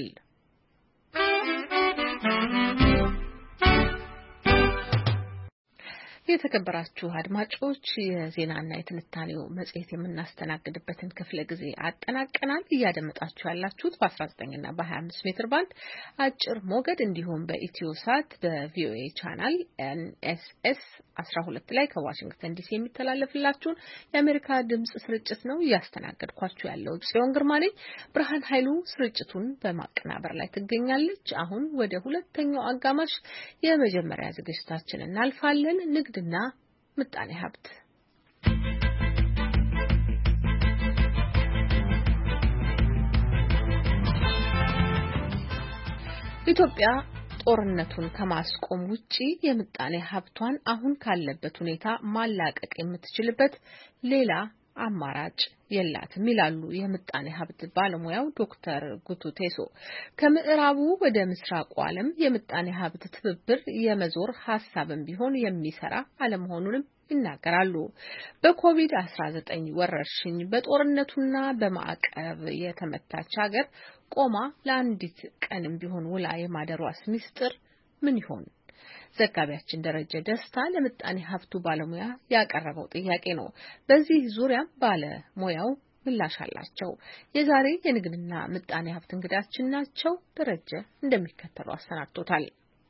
የተከበራችሁ አድማጮች የዜናና የትንታኔው መጽሔት የምናስተናግድበትን ክፍለ ጊዜ አጠናቀናል። እያደመጣችሁ ያላችሁት በ19 እና በ25 ሜትር ባንድ አጭር ሞገድ እንዲሁም በኢትዮሳት በቪኦኤ ቻናል ኤንኤስኤስ አስራ ሁለት ላይ ከዋሽንግተን ዲሲ የሚተላለፍላችሁን የአሜሪካ ድምጽ ስርጭት ነው። እያስተናገድኳችሁ ያለው ጽዮን ግርማ ነኝ። ብርሃን ኃይሉ ስርጭቱን በማቀናበር ላይ ትገኛለች። አሁን ወደ ሁለተኛው አጋማሽ የመጀመሪያ ዝግጅታችን እናልፋለን። ንግድና ምጣኔ ሀብት። ኢትዮጵያ ጦርነቱን ከማስቆም ውጪ የምጣኔ ሀብቷን አሁን ካለበት ሁኔታ ማላቀቅ የምትችልበት ሌላ አማራጭ የላትም ይላሉ የምጣኔ ሀብት ባለሙያው ዶክተር ጉቱ ቴሶ። ከምዕራቡ ወደ ምስራቁ ዓለም የምጣኔ ሀብት ትብብር የመዞር ሀሳብም ቢሆን የሚሰራ አለመሆኑንም ይናገራሉ። በኮቪድ አስራ ዘጠኝ ወረርሽኝ በጦርነቱና በማዕቀብ የተመታች ሀገር ቆማ ለአንዲት ቀንም ቢሆን ውላ የማደሯስ ሚስጥር ምን ይሆን? ዘጋቢያችን ደረጀ ደስታ ለምጣኔ ሀብቱ ባለሙያ ያቀረበው ጥያቄ ነው። በዚህ ዙሪያም ባለሙያው ምላሽ አላቸው። የዛሬ የንግድና ምጣኔ ሀብት እንግዳችን ናቸው። ደረጀ እንደሚከተለው አሰናድቶታል።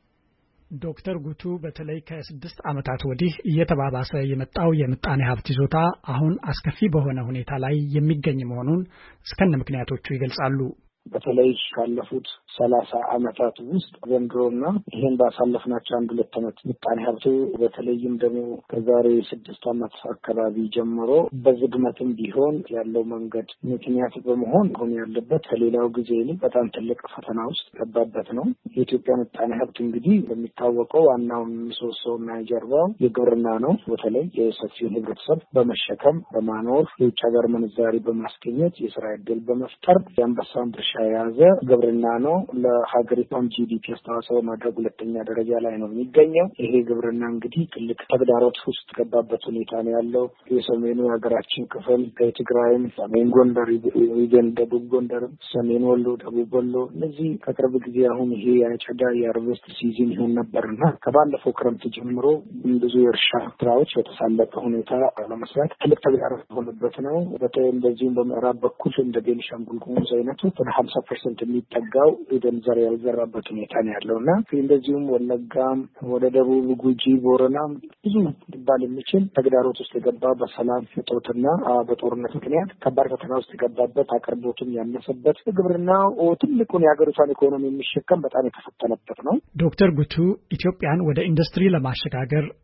ዶክተር ጉቱ በተለይ ከስድስት ዓመታት ወዲህ እየተባባሰ የመጣው የምጣኔ ሀብት ይዞታ አሁን አስከፊ በሆነ ሁኔታ ላይ የሚገኝ መሆኑን እስከነ ምክንያቶቹ ይገልጻሉ። በተለይ ካለፉት ሰላሳ ዓመታት ውስጥ ዘንድሮና ይሄን ባሳለፍናቸው አንድ ሁለት ዓመት ምጣኔ ሀብቱ በተለይም ደግሞ ከዛሬ ስድስት ዓመት አካባቢ ጀምሮ በዝግመትም ቢሆን ያለው መንገድ ምክንያት በመሆን አሁን ያለበት ከሌላው ጊዜ ይልቅ በጣም ትልቅ ፈተና ውስጥ ገባበት ነው። የኢትዮጵያ ምጣኔ ሀብት እንግዲህ በሚታወቀው ዋናውን ምሰሶና የጀርባው የግብርና ነው። በተለይ የሰፊውን ህብረተሰብ በመሸከም በማኖር የውጭ ሀገር ምንዛሪ በማስገኘት የስራ ዕድል በመፍጠር የአንበሳውን ድርሻ የያዘ ግብርና ነው። ለሀገሪቷም ጂዲፒ አስተዋጽኦ ማድረግ ሁለተኛ ደረጃ ላይ ነው የሚገኘው። ይሄ ግብርና እንግዲህ ትልቅ ተግዳሮት ውስጥ ገባበት ሁኔታ ነው ያለው። የሰሜኑ የሀገራችን ክፍል ከትግራይም፣ ሰሜን ጎንደር ሪጅን፣ ደቡብ ጎንደር፣ ሰሜን ወሎ፣ ደቡብ ወሎ እነዚህ ከቅርብ ጊዜ አሁን ይሄ የአጨዳ የአርቨስት ሲዝን ይሆን ነበርና ከባለፈው ክረምት ጀምሮ ብዙ የእርሻ ስራዎች በተሳለጠ ሁኔታ ለመስራት ትልቅ ተግዳሮት የሆነበት ነው። በተለይ እንደዚሁም በምዕራብ በኩል እንደ ቤኒሻንጉል ጉሙዝ አይነቱ ወደ ሀምሳ ፐርሰንት የሚጠጋው የደን ዘር ያልዘራበት ሁኔታ ነው ያለውና እንደዚሁም ወለጋም ወደ ደቡብ ጉጂ፣ ቦረናም ብዙ ሊባል የሚችል ተግዳሮት ውስጥ የገባ በሰላም እጦትና በጦርነት ምክንያት ከባድ ፈተና ውስጥ የገባበት አቅርቦቱም ያነሰበት ግብርናው ትልቁን የሀገሪቷን ኢኮኖሚ የሚሸከም በጣም የተፈተነበት ነው። ዶክተር ጉቱ ኢትዮጵያን ወደ ኢንዱስትሪ ለማሸጋገር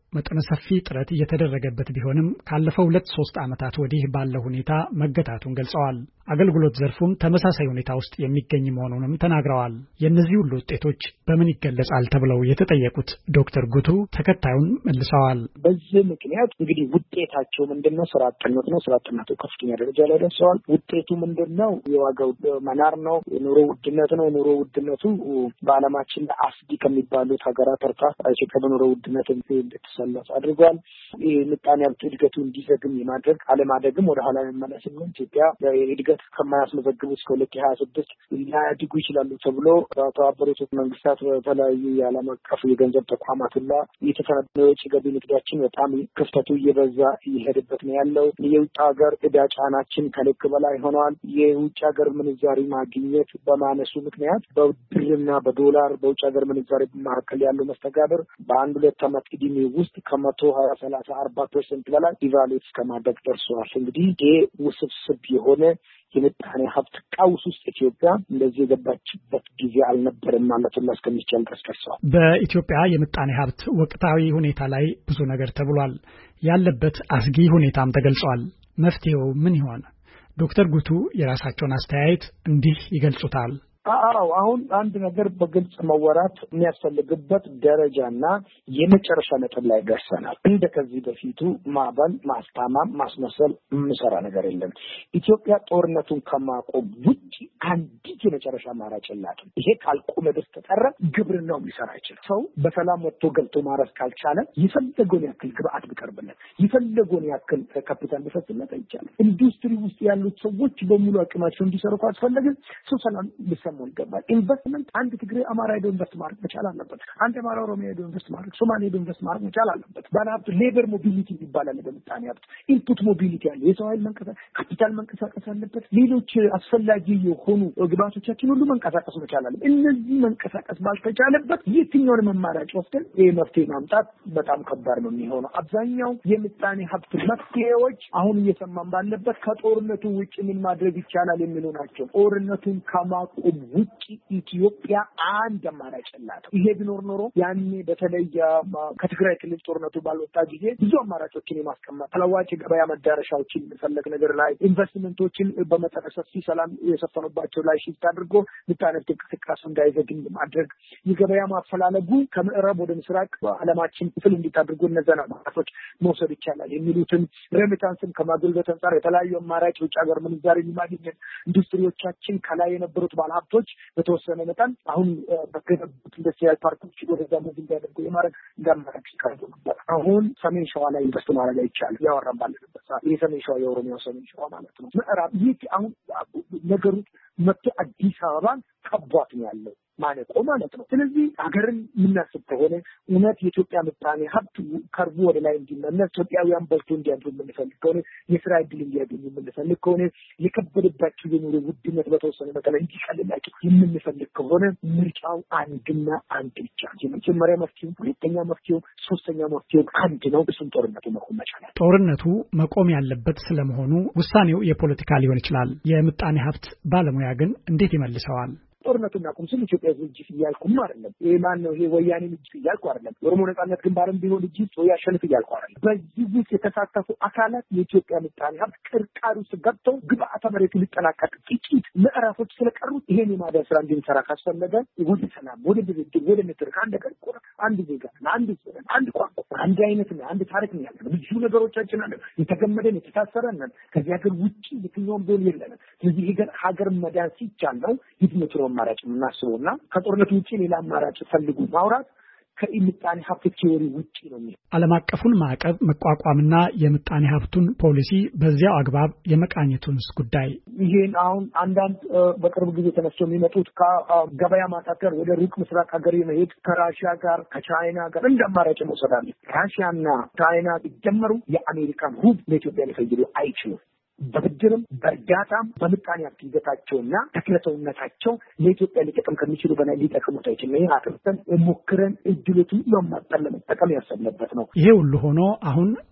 መጠነ ሰፊ ጥረት እየተደረገበት ቢሆንም ካለፈው ሁለት ሶስት ዓመታት ወዲህ ባለው ሁኔታ መገታቱን ገልጸዋል። አገልግሎት ዘርፉም ተመሳሳይ ሁኔታ ውስጥ የሚገኝ መሆኑንም ተናግረዋል። የእነዚህ ሁሉ ውጤቶች በምን ይገለጻል ተብለው የተጠየቁት ዶክተር ጉቱ ተከታዩን መልሰዋል። በዚህ ምክንያት እንግዲህ ውጤታቸው ምንድነው? ስራ አጥነት ነው። ስራ አጥነቱ ከፍተኛ ደረጃ ላይ ደርሰዋል። ውጤቱ ምንድነው? የዋጋው መናር ነው። የኑሮ ውድነት ነው። ኑሮ ውድነቱ በዓለማችን አስጊ ከሚባሉት ሀገራት ተርታ ኢትዮጵያ በኑሮ ውድነት እንድትሰለፍ አድርጓል። የምጣኔ ሀብት እድገቱ እንዲዘግም የማድረግ አለማደግም ወደ ኋላ መመለስ ነው። ኢትዮጵያ የእድገት ከማያስመዘግቡ እስከ ሁለት ሺህ ሀያ ስድስት ሊያድጉ ይችላሉ ተብሎ በተባበሩት መንግስታት በተለያዩ የዓለም አቀፍ የገንዘብ ተቋማትና የተፈነደው የውጭ ገቢ ንግዳችን በጣም ክፍተቱ እየበዛ እየሄደበት ነው ያለው። የውጭ ሀገር ዕዳ ጫናችን ከልክ በላይ ሆኗል። የውጭ ሀገር ምንዛሪ ማግኘት በማነሱ ምክንያት በብርና በዶላር በውጭ ሀገር ምንዛሪ መካከል ያለው መስተጋብር በአንድ ሁለት ዓመት ዕድሜ ውስጥ ከመቶ ሀያ ሰላሳ አርባ ፐርሰንት በላይ ኢቫሉዌት እስከማድረግ ደርሷል። እንግዲህ ይሄ ውስብስብ የሆነ የምጣኔ ሀብት ቀውስ ውስጥ ኢትዮጵያ እንደዚህ የገባችበት ጊዜ አልነበረም ማለት ነው እስከሚቻል ድረስ ደርሷል። በኢትዮጵያ የምጣኔ ሀብት ወቅታዊ ሁኔታ ላይ ብዙ ነገር ተብሏል። ያለበት አስጊ ሁኔታም ተገልጿል። መፍትሄው ምን ይሆን? ዶክተር ጉቱ የራሳቸውን አስተያየት እንዲህ ይገልጹታል። አዎ አሁን አንድ ነገር በግልጽ መወራት የሚያስፈልግበት ደረጃና የመጨረሻ ነጥብ ላይ ደርሰናል። እንደ ከዚህ በፊቱ ማባል ማስታማም ማስመሰል የምሰራ ነገር የለም። ኢትዮጵያ ጦርነቱን ከማቆም ውጪ አንዲት የመጨረሻ አማራጭ የላትም። ይሄ ካልቆመ በስተቀር ግብርናው ሊሰራ አይችልም። ሰው በሰላም ወጥቶ ገብቶ ማረስ ካልቻለ የፈለገውን ያክል ግብአት ቢቀርብለት የፈለገውን ያክል ካፒታል ቢፈስለት አይቻልም። ኢንዱስትሪ ውስጥ ያሉት ሰዎች በሙሉ አቅማቸው እንዲሰሩ ካስፈለገ ሰው ሰላም ሊሰማ ይገባል። ኢንቨስትመንት አንድ ትግሬ አማራ ሄዶ ኢንቨስት ማድረግ መቻል አለበት። አንድ አማራ ኦሮሚያ ሄዶ ኢንቨስት ማድረግ፣ ሶማሌ ሄዶ ኢንቨስት ማድረግ መቻል አለበት። ባለሀብት ሌበር ሞቢሊቲ ይባላል በምጣኔ ሀብት። ኢንፑት ሞቢሊቲ አለ። የሰው ኃይል መንቀሳቀስ ካፒታል መንቀሳቀስ አለበት። ሌሎች አስፈላጊ የሆኑ ግብአቶቻችን ሁሉ መንቀሳቀስ መቻል አለበት። እነዚህ መንቀሳቀስ ባልተቻለበት የትኛውንም አማራጭ ወስደን ይሄ መፍትሄ ማምጣት በጣም ከባድ ነው የሚሆነው። አብዛኛው የምጣኔ ሀብት መፍትሄዎች አሁን እየሰማን ባለበት ከጦርነቱ ውጭ ምን ማድረግ ይቻላል የሚሉ ናቸው። ጦርነቱን ከማቆም ውጪ ኢትዮጵያ አንድ አማራጭ የላትም። ይሄ ቢኖር ኖሮ ያኔ በተለይ ከትግራይ ክልል ጦርነቱ ባልወጣ ጊዜ ብዙ አማራጮችን የማስቀመጥ ተለዋጭ ገበያ መዳረሻዎችን የሚፈለግ ነገር ላይ ኢንቨስትመንቶችን በመጠነ ሰፊ ሰላም የሰፈኑባቸው ላይ ሽፍት አድርጎ ምጣኔ ሀብት እንቅስቃሴ እንዳይዘግም ማድረግ፣ የገበያ ማፈላለጉ ከምዕራብ ወደ ምስራቅ ዓለማችን ክፍል እንዲታድርጉ እነዛን አማራጮች መውሰድ ይቻላል የሚሉትን ሬሚታንስን ከማጎልበት አንጻር የተለያዩ አማራጭ ውጭ ሀገር ምንዛሪ ማግኘት፣ ኢንዱስትሪዎቻችን ከላይ የነበሩት ባለሀብቶች በተወሰነ መጠን አሁን በገነቡት ኢንዱስትሪያል ፓርኮች ወደዛ ሙቭ እንዲያደርጉ የማድረግ እንዳማራጭ ይቀርቡ ነበር። አሁን ሰሜን ሸዋ ላይ ኢንቨስት ማድረግ አይቻልም። ያወራን ባለበት ሰዓት የሰሜን ሸዋ የኦሮሚያው ሰሜን ሸዋ ማለት ነው። ምዕራብ ይህ አሁን ነገሩ መጥቶ አዲስ አበባን ከቧት ነው ያለው ማነቆ ማለት ነው። ስለዚህ ሀገርን የምናስብ ከሆነ እውነት የኢትዮጵያ ምጣኔ ሀብት ከርቡ ወደ ላይ እንዲመለስ ኢትዮጵያውያን በልቶ እንዲያድሩ የምንፈልግ ከሆነ የስራ እድል እንዲያገኙ የምንፈልግ ከሆነ የከበደባቸው የኑሮ ውድነት በተወሰነ መጠን እንዲቀልላቸው የምንፈልግ ከሆነ ምርጫው አንድና አንድ ብቻ። የመጀመሪያ መፍትሄው፣ ሁለተኛ መፍትሄው፣ ሶስተኛ መፍትሄው አንድ ነው። እሱም ጦርነቱ መቆም መቻላል። ጦርነቱ መቆም ያለበት ስለመሆኑ ውሳኔው የፖለቲካ ሊሆን ይችላል። የምጣኔ ሀብት ባለሙያ ግን እንዴት ይመልሰዋል? ጦርነቱን አቁም ስል ኢትዮጵያ ዝግጅት እያልኩም አይደለም። ይሄ ማን ነው? ይሄ ወያኔ ዝግጅት እያልኩ አይደለም። የኦሮሞ ነጻነት ግንባርም ቢሆን ዝግጅት ወይ ያሸንፍ እያልኩ አይደለም። በዚህ ውስጥ የተሳተፉ አካላት የኢትዮጵያ ምጣኔ ሀብት ቅርቃር ውስጥ ገብተው ግብአተ መሬቱ ሊጠናቀቅ ጥቂት ምዕራፎች ስለቀሩት ይሄን የማዳን ስራ እንድንሰራ ካስፈለገ ወደ ሰላም፣ ወደ ድርድር፣ ወደ ምክር አንድ ቀን ቆረ አንድ ዜጋ አንድ ዜጋ አንድ ቋንቋ አንድ አይነት ነው አንድ ታሪክ ነው ያለው። ብዙ ነገሮቻችን አለ የተገመደን የተሳሰረን ከዚህ ሀገር ውጪ የትኛውም ቢሆን የለንም። ስለዚህ ሀገር ሀገር መዳን ሲቻል ነው የትኞቹ አማራጭ እናስበውና ከጦርነቱ ውጪ ሌላ አማራጭ ፈልጉ ማውራት ከኢምጣኔ ሀብት ቲዮሪ ውጪ ነው የሚለው። ዓለም አቀፉን ማዕቀብ መቋቋምና የምጣኔ ሀብቱን ፖሊሲ በዚያው አግባብ የመቃኘቱንስ ጉዳይ ይሄን አሁን አንዳንድ በቅርብ ጊዜ ተነስተው የሚመጡት ከገበያ ማጣከር ወደ ሩቅ ምስራቅ ሀገር የመሄድ ከራሽያ ጋር ከቻይና ጋር እንደ አማራጭ መውሰድ አለ። ራሽያና ቻይና ሲጀመሩ የአሜሪካን ሁብ ለኢትዮጵያ ሊፈይዱ አይችሉም። በብድርም በእርዳታም በምጣኔ ሀብት ይዘታቸውና ተክለሰውነታቸው ለኢትዮጵያ ሊጠቅም ከሚችሉ በላይ ሊጠቅሙት አይችልም። ይሄ አጥርተን ሞክረን እድሎቱን ለማጣለም መጠቀም ያሰብነበት ነው። ይሄ ሁሉ ሆኖ አሁን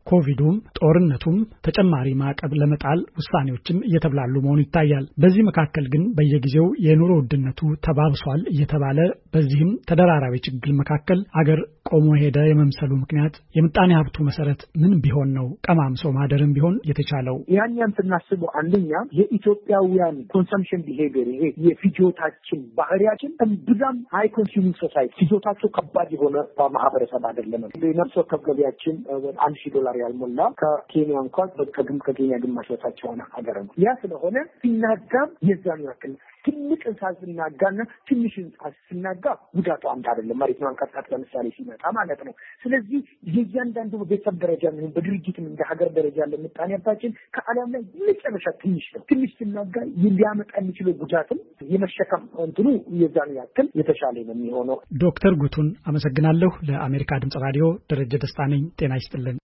ኮቪዱም ጦርነቱም ተጨማሪ ማዕቀብ ለመጣል ውሳኔዎችም እየተብላሉ መሆኑ ይታያል። በዚህ መካከል ግን በየጊዜው የኑሮ ውድነቱ ተባብሷል እየተባለ በዚህም ተደራራቢ ችግር መካከል አገር ቆሞ ሄደ የመምሰሉ ምክንያት የምጣኔ ሀብቱ መሰረት ምን ቢሆን ነው ቀማምሶ ማደርም ቢሆን የተቻለው? ያን ያን ስናስበው አንደኛ የኢትዮጵያውያን ኮንሰምፕሽን ቢሄቪየር ይሄ የፍጆታችን ባህሪያችን ብዙም ሃይ ኮንሱሚንግ ሶሳይቲ ፍጆታቸው ከባድ የሆነ ማህበረሰብ አይደለም። የነፍስ ወከፍ ገቢያችን አንድ ሺህ ዶላር ያልሞላ ከኬንያ እንኳን ከግም ከኬንያ ግማሽ በታች የሆነ ሀገር ነው። ያ ስለሆነ ሲናጋም የዛን ያክል ትልቅ እንስሳት ሲናጋና ትንሽ እንስሳት ሲናጋ ጉዳቱ አንድ አይደለም። መሬት ማንቀጥቀጥ ለምሳሌ ሲመጣ ማለት ነው። ስለዚህ የእያንዳንዱ በቤተሰብ ደረጃ ምን በድርጅትም እንደ ሀገር ደረጃ ለምጣኔ ሀብታችን ከዓለም ላይ መጨረሻ ትንሽ ነው። ትንሽ ሲናጋ ሊያመጣ የሚችለው ጉዳትም የመሸከም እንትኑ የዛን ያክል የተሻለ ነው የሚሆነው። ዶክተር ጉቱን አመሰግናለሁ። ለአሜሪካ ድምጽ ራዲዮ ደረጀ ደስታ ነኝ። ጤና ይስጥልን።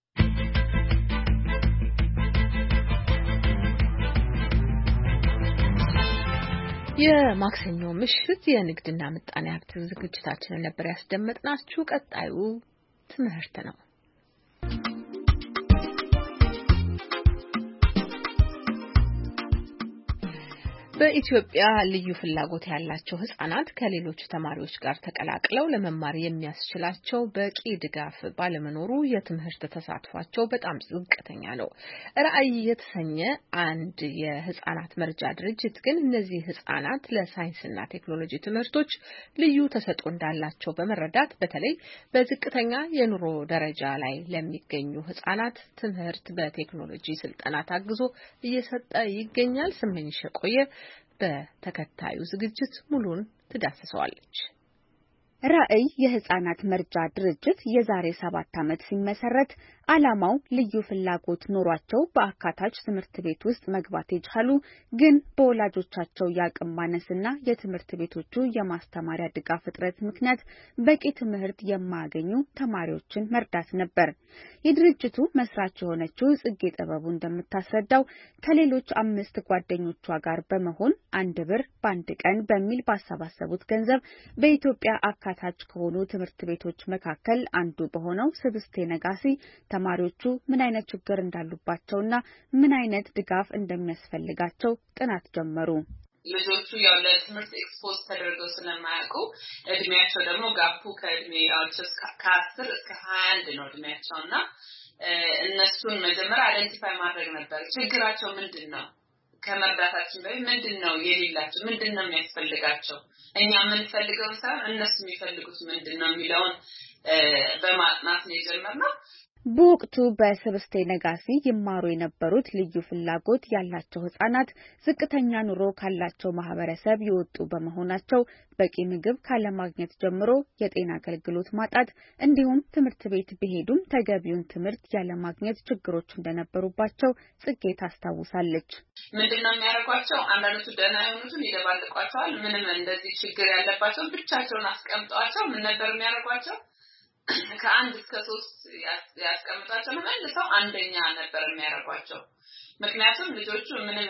የማክሰኞ ምሽት የንግድና ምጣኔ ሀብት ዝግጅታችንን ነበር ያስደመጥናችሁ። ቀጣዩ ትምህርት ነው። በኢትዮጵያ ልዩ ፍላጎት ያላቸው ህጻናት ከሌሎች ተማሪዎች ጋር ተቀላቅለው ለመማር የሚያስችላቸው በቂ ድጋፍ ባለመኖሩ የትምህርት ተሳትፏቸው በጣም ዝቅተኛ ነው። ራዕይ የተሰኘ አንድ የህጻናት መርጃ ድርጅት ግን እነዚህ ህጻናት ለሳይንስና ቴክኖሎጂ ትምህርቶች ልዩ ተሰጥኦ እንዳላቸው በመረዳት በተለይ በዝቅተኛ የኑሮ ደረጃ ላይ ለሚገኙ ህጻናት ትምህርት በቴክኖሎጂ ስልጠና ታግዞ እየሰጠ ይገኛል። ስምኝሽ ቆየ በተከታዩ ዝግጅት ሙሉን ትዳስሰዋለች። ራዕይ የህፃናት መርጃ ድርጅት የዛሬ ሰባት ዓመት ሲመሰረት ዓላማው ልዩ ፍላጎት ኖሯቸው በአካታች ትምህርት ቤት ውስጥ መግባት የቻሉ ግን በወላጆቻቸው የአቅም ማነስና የትምህርት ቤቶቹ የማስተማሪያ ድጋፍ እጥረት ምክንያት በቂ ትምህርት የማያገኙ ተማሪዎችን መርዳት ነበር። የድርጅቱ መስራች የሆነችው ጽጌ ጥበቡ እንደምታስረዳው ከሌሎች አምስት ጓደኞቿ ጋር በመሆን አንድ ብር በአንድ ቀን በሚል ባሰባሰቡት ገንዘብ በኢትዮጵያ አካታች ከሆኑ ትምህርት ቤቶች መካከል አንዱ በሆነው ስብስቴ ነጋሲ ተማሪዎቹ ምን አይነት ችግር እንዳሉባቸውና ምን አይነት ድጋፍ እንደሚያስፈልጋቸው ጥናት ጀመሩ። ልጆቹ ያው ለትምህርት ኤክስፖዝ ተደርገው ስለማያውቁ እድሜያቸው ደግሞ ጋፑ ከእድሜ አውጥስ ከአስር እስከ ሀያ አንድ ነው እድሜያቸውና እነሱን መጀመሪያ አይደንቲፋይ ማድረግ ነበር። ችግራቸው ምንድነው? ከመርዳታችን በፊት ምንድነው የሌላቸው? ምንድነው የሚያስፈልጋቸው? እኛ የምንፈልገው ሳይሆን እነሱ የሚፈልጉት ምንድነው የሚለውን በማጥናት ነው የጀመርነው። በወቅቱ በስብስቴ ነጋሲ ይማሩ የነበሩት ልዩ ፍላጎት ያላቸው ህጻናት ዝቅተኛ ኑሮ ካላቸው ማህበረሰብ የወጡ በመሆናቸው በቂ ምግብ ካለማግኘት ጀምሮ የጤና አገልግሎት ማጣት እንዲሁም ትምህርት ቤት ቢሄዱም ተገቢውን ትምህርት ያለማግኘት ችግሮች እንደነበሩባቸው ጽጌ ታስታውሳለች። ምንድነው የሚያደርጓቸው? አንዳንዶቹ ደህና የሆኑትን ይደባልቋቸዋል። ምንም እንደዚህ ችግር ያለባቸው ብቻቸውን አስቀምጧቸው ምን ነበር የሚያደርጓቸው? ከአንድ እስከ ሶስት ያስቀምጣቸው መልሰው አንደኛ ነበር የሚያደርጓቸው። ምክንያቱም ልጆቹ ምንም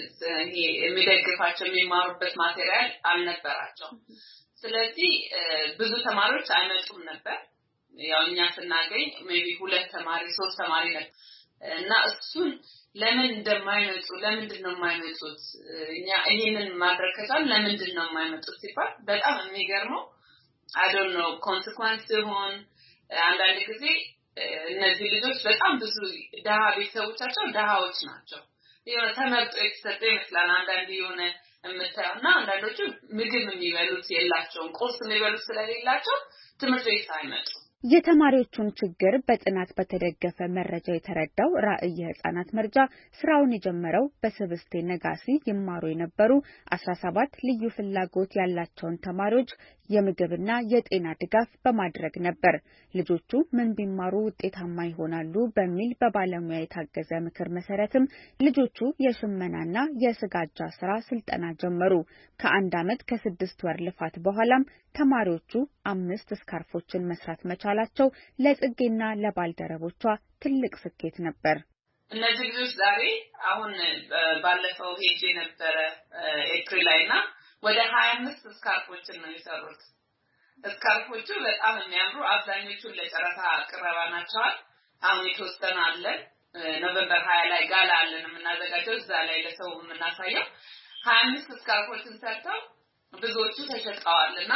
የሚደግፋቸው የሚማሩበት ማቴሪያል አልነበራቸው። ስለዚህ ብዙ ተማሪዎች አይመጡም ነበር። ያው እኛ ስናገኝ ሜቢ ሁለት ተማሪ ሶስት ተማሪ ነበር እና እሱን ለምን እንደማይመጡ ለምንድን ነው የማይመጡት? እኛ ይሄንን ማድረግ ከቻልን ለምንድን ነው የማይመጡት ሲባል በጣም የሚገርመው I don't know consequence ሆን አንዳንድ ጊዜ እነዚህ ልጆች በጣም ብዙ ደሃ ቤተሰቦቻቸው ደሃዎች ናቸው። የሆነ ተመርጦ የተሰጠ ይመስላል አንዳንድ የሆነ እምታውና አንዳንዶቹ ምግብ የሚበሉት የላቸውም። ቁርስ የሚበሉት ስለሌላቸው ትምህርት ቤት አይመጡ። የተማሪዎቹን ችግር በጥናት በተደገፈ መረጃ የተረዳው ራዕይ የህፃናት መርጃ ስራውን የጀመረው በስብስቴ ነጋሲ ይማሩ የነበሩ አስራ ሰባት ልዩ ፍላጎት ያላቸውን ተማሪዎች የምግብና የጤና ድጋፍ በማድረግ ነበር። ልጆቹ ምን ቢማሩ ውጤታማ ይሆናሉ በሚል በባለሙያ የታገዘ ምክር መሰረትም ልጆቹ የሽመናና የስጋጃ ስራ ስልጠና ጀመሩ። ከአንድ አመት ከስድስት ወር ልፋት በኋላም ተማሪዎቹ አምስት ስካርፎችን መስራት መቻላቸው ለጽጌና ለባልደረቦቿ ትልቅ ስኬት ነበር። እነዚህ ልጆች ዛሬ አሁን ባለፈው ሄጄ ነበር ኤፕሪል ላይና ወደ ሀያ አምስት ስካርፎችን ነው የሰሩት። ስካርፎቹ በጣም የሚያምሩ አብዛኞቹ ለጨረታ ቅረባ ናቸው። አሁን የተወሰነ አለ ኖቬምበር ሃያ ላይ ጋላ አለን የምናዘጋጀው እዛ ላይ ለሰው የምናሳየው ሃያ አምስት ስካርፎችን ሰርተው ብዙዎቹ ተሸጠዋልና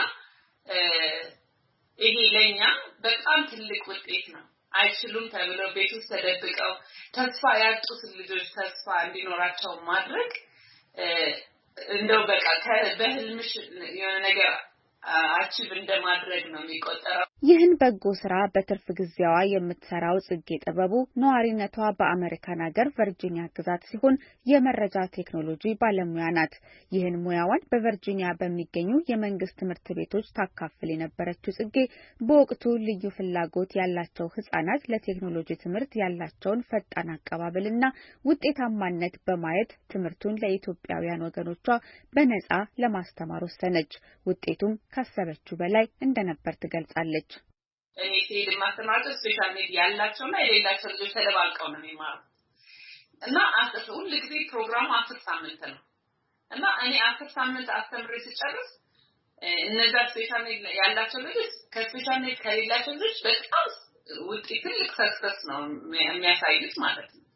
ይሄ ለኛ በጣም ትልቅ ውጤት ነው አይችሉም ተብለው ቤት ውስጥ ተደብቀው ተስፋ ያጡት ልጆች ተስፋ እንዲኖራቸው ማድረግ እንደው በቃ በህልምሽ የሆነ ነገር አቺቭ እንደማድረግ ነው የሚቆጠረው። ይህን በጎ ስራ በትርፍ ጊዜዋ የምትሰራው ጽጌ ጥበቡ ነዋሪነቷ በአሜሪካን ሀገር ቨርጂኒያ ግዛት ሲሆን የመረጃ ቴክኖሎጂ ባለሙያ ናት። ይህን ሙያዋን በቨርጂኒያ በሚገኙ የመንግስት ትምህርት ቤቶች ታካፍል የነበረችው ጽጌ በወቅቱ ልዩ ፍላጎት ያላቸው ህጻናት ለቴክኖሎጂ ትምህርት ያላቸውን ፈጣን አቀባበልና ውጤታማነት በማየት ትምህርቱን ለኢትዮጵያውያን ወገኖቿ በነጻ ለማስተማር ወሰነች። ውጤቱም ካሰበችው በላይ እንደነበር ትገልጻለች። እኔ ሲል ማስተማር ስፔሻል ኔድ ያላቸውና የሌላቸው ልጆች ተደባልቀው ነው የሚማሩት እና አስተው ለጊዜ ፕሮግራሙ አስር ሳምንት ነው እና እኔ አስር ሳምንት አስተምሬ ሲጨርስ እነዛ ስፔሻል ኔድ ያላቸው ልጆች ከስፔሻል ኔድ ከሌላቸው ልጆች በጣም ውጤት ትልቅ ሰክሰስ ነው የሚያሳዩት ማለት ነው።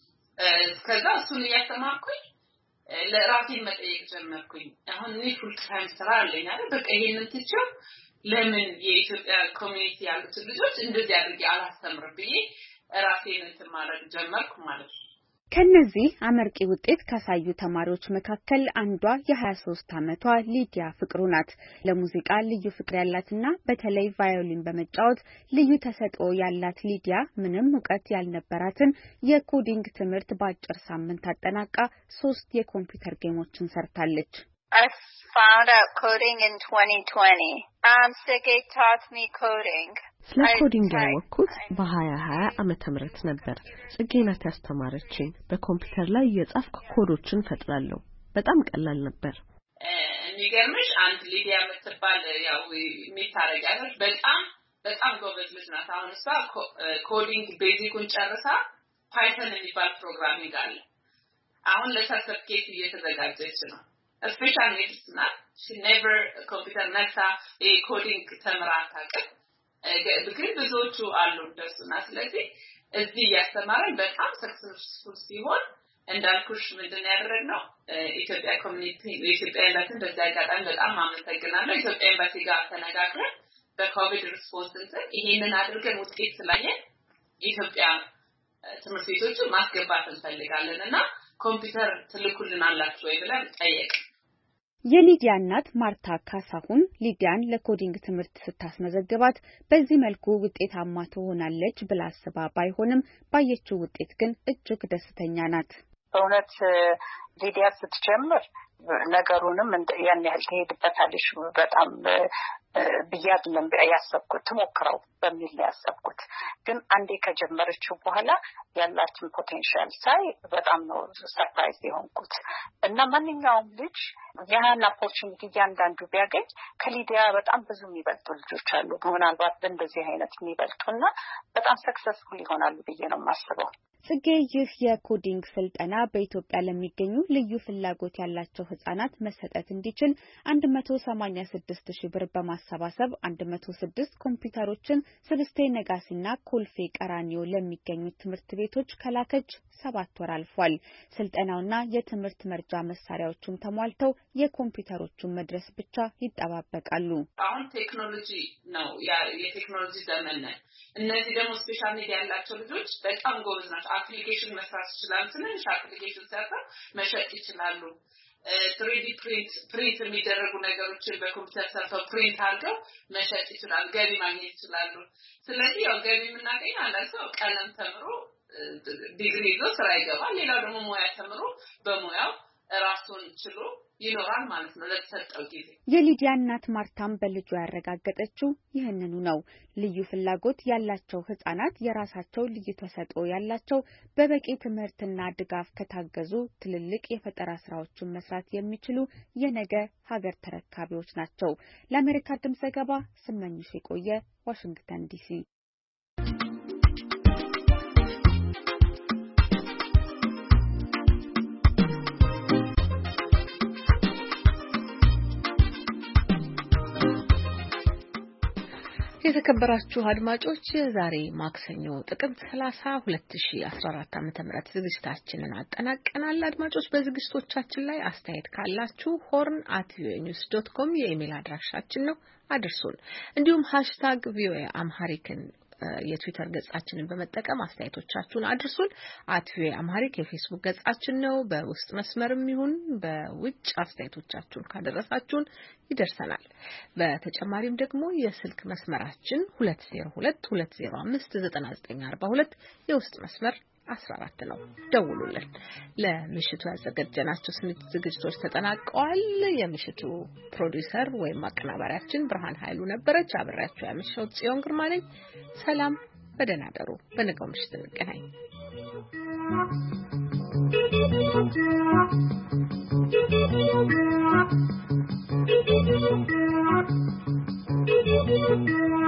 ከዛ እሱን እያስተማርኩኝ ለራሴ መጠየቅ ጀመርኩኝ። አሁን እኔ ፉል ታይም ስራ አለኝ አይደል? በቃ ይሄንን ትቼው ለምን የኢትዮጵያ ኮሚኒቲ ያሉት ልጆች እንደዚህ አድርጌ አላስተምርም ብዬ ራሴን እንትን ማድረግ ጀመርኩ ማለት ነው። ከነዚህ አመርቂ ውጤት ካሳዩ ተማሪዎች መካከል አንዷ የ23 ዓመቷ ሊዲያ ፍቅሩ ናት። ለሙዚቃ ልዩ ፍቅር ያላትና በተለይ ቫዮሊን በመጫወት ልዩ ተሰጥኦ ያላት ሊዲያ ምንም ዕውቀት ያልነበራትን የኮዲንግ ትምህርት በአጭር ሳምንት አጠናቃ ሶስት የኮምፒውተር ጌሞችን ሰርታለች። I found out coding in twenty twenty. Um, Sege taught me coding. ስለ ኮዲንግ ያወቅኩት በሀያ ሀያ ዓመተ ምህረት ነበር። ጽጌናት ያስተማረችኝ። በኮምፒውተር ላይ የጻፍኩ ኮዶችን ፈጥራለሁ። በጣም ቀላል ነበር። የሚገርምሽ አንድ ሊዲያ የምትባል ያው የሚታረጋለች በጣም በጣም ጎበዝ ልጅ ናት። አሁን እሷ ኮዲንግ ቤዚኩን ጨርሳ ፓይተን የሚባል ፕሮግራሚንግ አለ። አሁን ለሰርቲፊኬት እየተዘጋጀች ነው። ስፔሻል ኔድስ ናት። she never ኮምፒውተር ነክታ ኮዲንግ ተምራ አታውቅም። ግን ብዙዎቹ አሉ እንደሱና ስለዚህ እዚህ ያስተማረን በጣም ሰክሰስፉል ሲሆን እንዳልኩሽ ምንድን ያደረግነው ኢትዮጵያ ኮሚኒቲ ኢትዮጵያ ያላትን በዛ አጋጣሚ በጣም አመሰግናለሁ። ኢትዮጵያ ኤምባሲ ጋር ተነጋግረን በኮቪድ ሪስፖንስ እንትን ይሄንን አድርገን ውጤት ስላየን ኢትዮጵያ ትምህርት ቤቶች ማስገባት እንፈልጋለንና ኮምፒውተር ትልኩልናላችሁ ወይ ብለን ጠየቅ። የሊዲያ እናት ማርታ ካሳሁን ሊዲያን ለኮዲንግ ትምህርት ስታስመዘግባት በዚህ መልኩ ውጤታማ ትሆናለች ብላ አስባ ባይሆንም ባየችው ውጤት ግን እጅግ ደስተኛ ናት። በእውነት ሊዲያ ስትጀምር ነገሩንም ያን ያህል ትሄድበታለሽ በጣም ብያድለም ያሰብኩት ትሞክረው በሚል ነው ያሰብኩት። ግን አንዴ ከጀመረችው በኋላ ያላትን ፖቴንሻል ሳይ በጣም ነው ሰርፕራይዝ የሆንኩት እና ማንኛውም ልጅ ያን ኦፖርቹኒቲ ያንዳንዱ ቢያገኝ ከሊዲያ በጣም ብዙ የሚበልጡ ልጆች አሉ። ምናልባት እንደዚህ አይነት የሚበልጡና በጣም ሰክሰስፉል ይሆናሉ ብዬ ነው የማስበው። ጽጌ ይህ የኮዲንግ ስልጠና በኢትዮጵያ ለሚገኙ ልዩ ፍላጎት ያላቸው ህጻናት መሰጠት እንዲችል one hundred eighty-six ሺህ ብር በማሰባሰብ one hundred six ኮምፒውተሮችን ስብስቴ ነጋሲና ኮልፌ ቀራኒዮ ለሚገኙ ትምህርት ቤቶች ከላከች ሰባት ወር አልፏል። ስልጠናውና የትምህርት መርጃ መሳሪያዎቹም ተሟልተው የኮምፒውተሮቹን መድረስ ብቻ ይጠባበቃሉ። አሁን ቴክኖሎጂ ነው ያ የቴክኖሎጂ ዘመን ነው። እነዚህ ደግሞ ስፔሻል ኒድ ያላቸው ልጆች በጣም ጎበዝ ናቸው። አፕሊኬሽን መስራት ይችላሉ። ትንሽ አፕሊኬሽን ሰርተው መሸጥ ይችላሉ። three D print print የሚደረጉ ነገሮችን በኮምፒውተር ሰርተው ፕሪንት አድርገው መሸጥ ይችላሉ። ገቢ ማግኘት ይችላሉ። ስለዚህ ያው ገቢ የምናገኝ አንዳንድ ሰው ቀለም ተምሮ ዲግሪ ይዞ ስራ ይገባል። ሌላው ደግሞ ሙያ ተምሮ በሙያው ራሱን ችሎ ይኖራል ማለት ነው ለተሰጠው ጊዜ። የሊዲያ እናት ማርታም በልጇ ያረጋገጠችው ይህንኑ ነው። ልዩ ፍላጎት ያላቸው ህጻናት የራሳቸው ልዩ ተሰጥኦ ያላቸው በበቂ ትምህርትና ድጋፍ ከታገዙ ትልልቅ የፈጠራ ስራዎችን መስራት የሚችሉ የነገ ሀገር ተረካቢዎች ናቸው። ለአሜሪካ ድምጽ ዘገባ ስመኝሽ የቆየ ዋሽንግተን ዲሲ። የተከበራችሁ አድማጮች የዛሬ ማክሰኞ ጥቅምት ሰላሳ ሁለት ሺህ አስራ አራት ዓመተ ምህረት ዝግጅታችንን አጠናቀናል። አድማጮች በዝግጅቶቻችን ላይ አስተያየት ካላችሁ ሆርን አት ቪኦኤ ኒውስ ዶት ኮም የኢሜል አድራሻችን ነው፣ አድርሱን። እንዲሁም ሃሽታግ ቪኦኤ አምሃሪክን የትዊተር ገጻችንን በመጠቀም አስተያየቶቻችሁን አድርሱን። አት ቪኦኤ አምሃሪክ የፌስቡክ ገጻችን ነው። በውስጥ መስመርም ይሁን በውጭ አስተያየቶቻችሁን ካደረሳችሁን ይደርሰናል። በተጨማሪም ደግሞ የስልክ መስመራችን ሁለት ዜሮ ሁለት ሁለት ዜሮ አምስት ዘጠና ዘጠኝ አርባ ሁለት የውስጥ መስመር አስራ አራት ነው። ደውሉልን። ለምሽቱ ያዘጋጀናቸው ዝግጅቶች ተጠናቀዋል። የምሽቱ ፕሮዲዩሰር ወይም አቀናባሪያችን ብርሃን ኃይሉ ነበረች። አብሬያችሁ ያመሸሁት ጽዮን ግርማ ነኝ። ሰላም፣ በደህና ደሩ። በነገው ምሽት እንገናኝ። Thank you.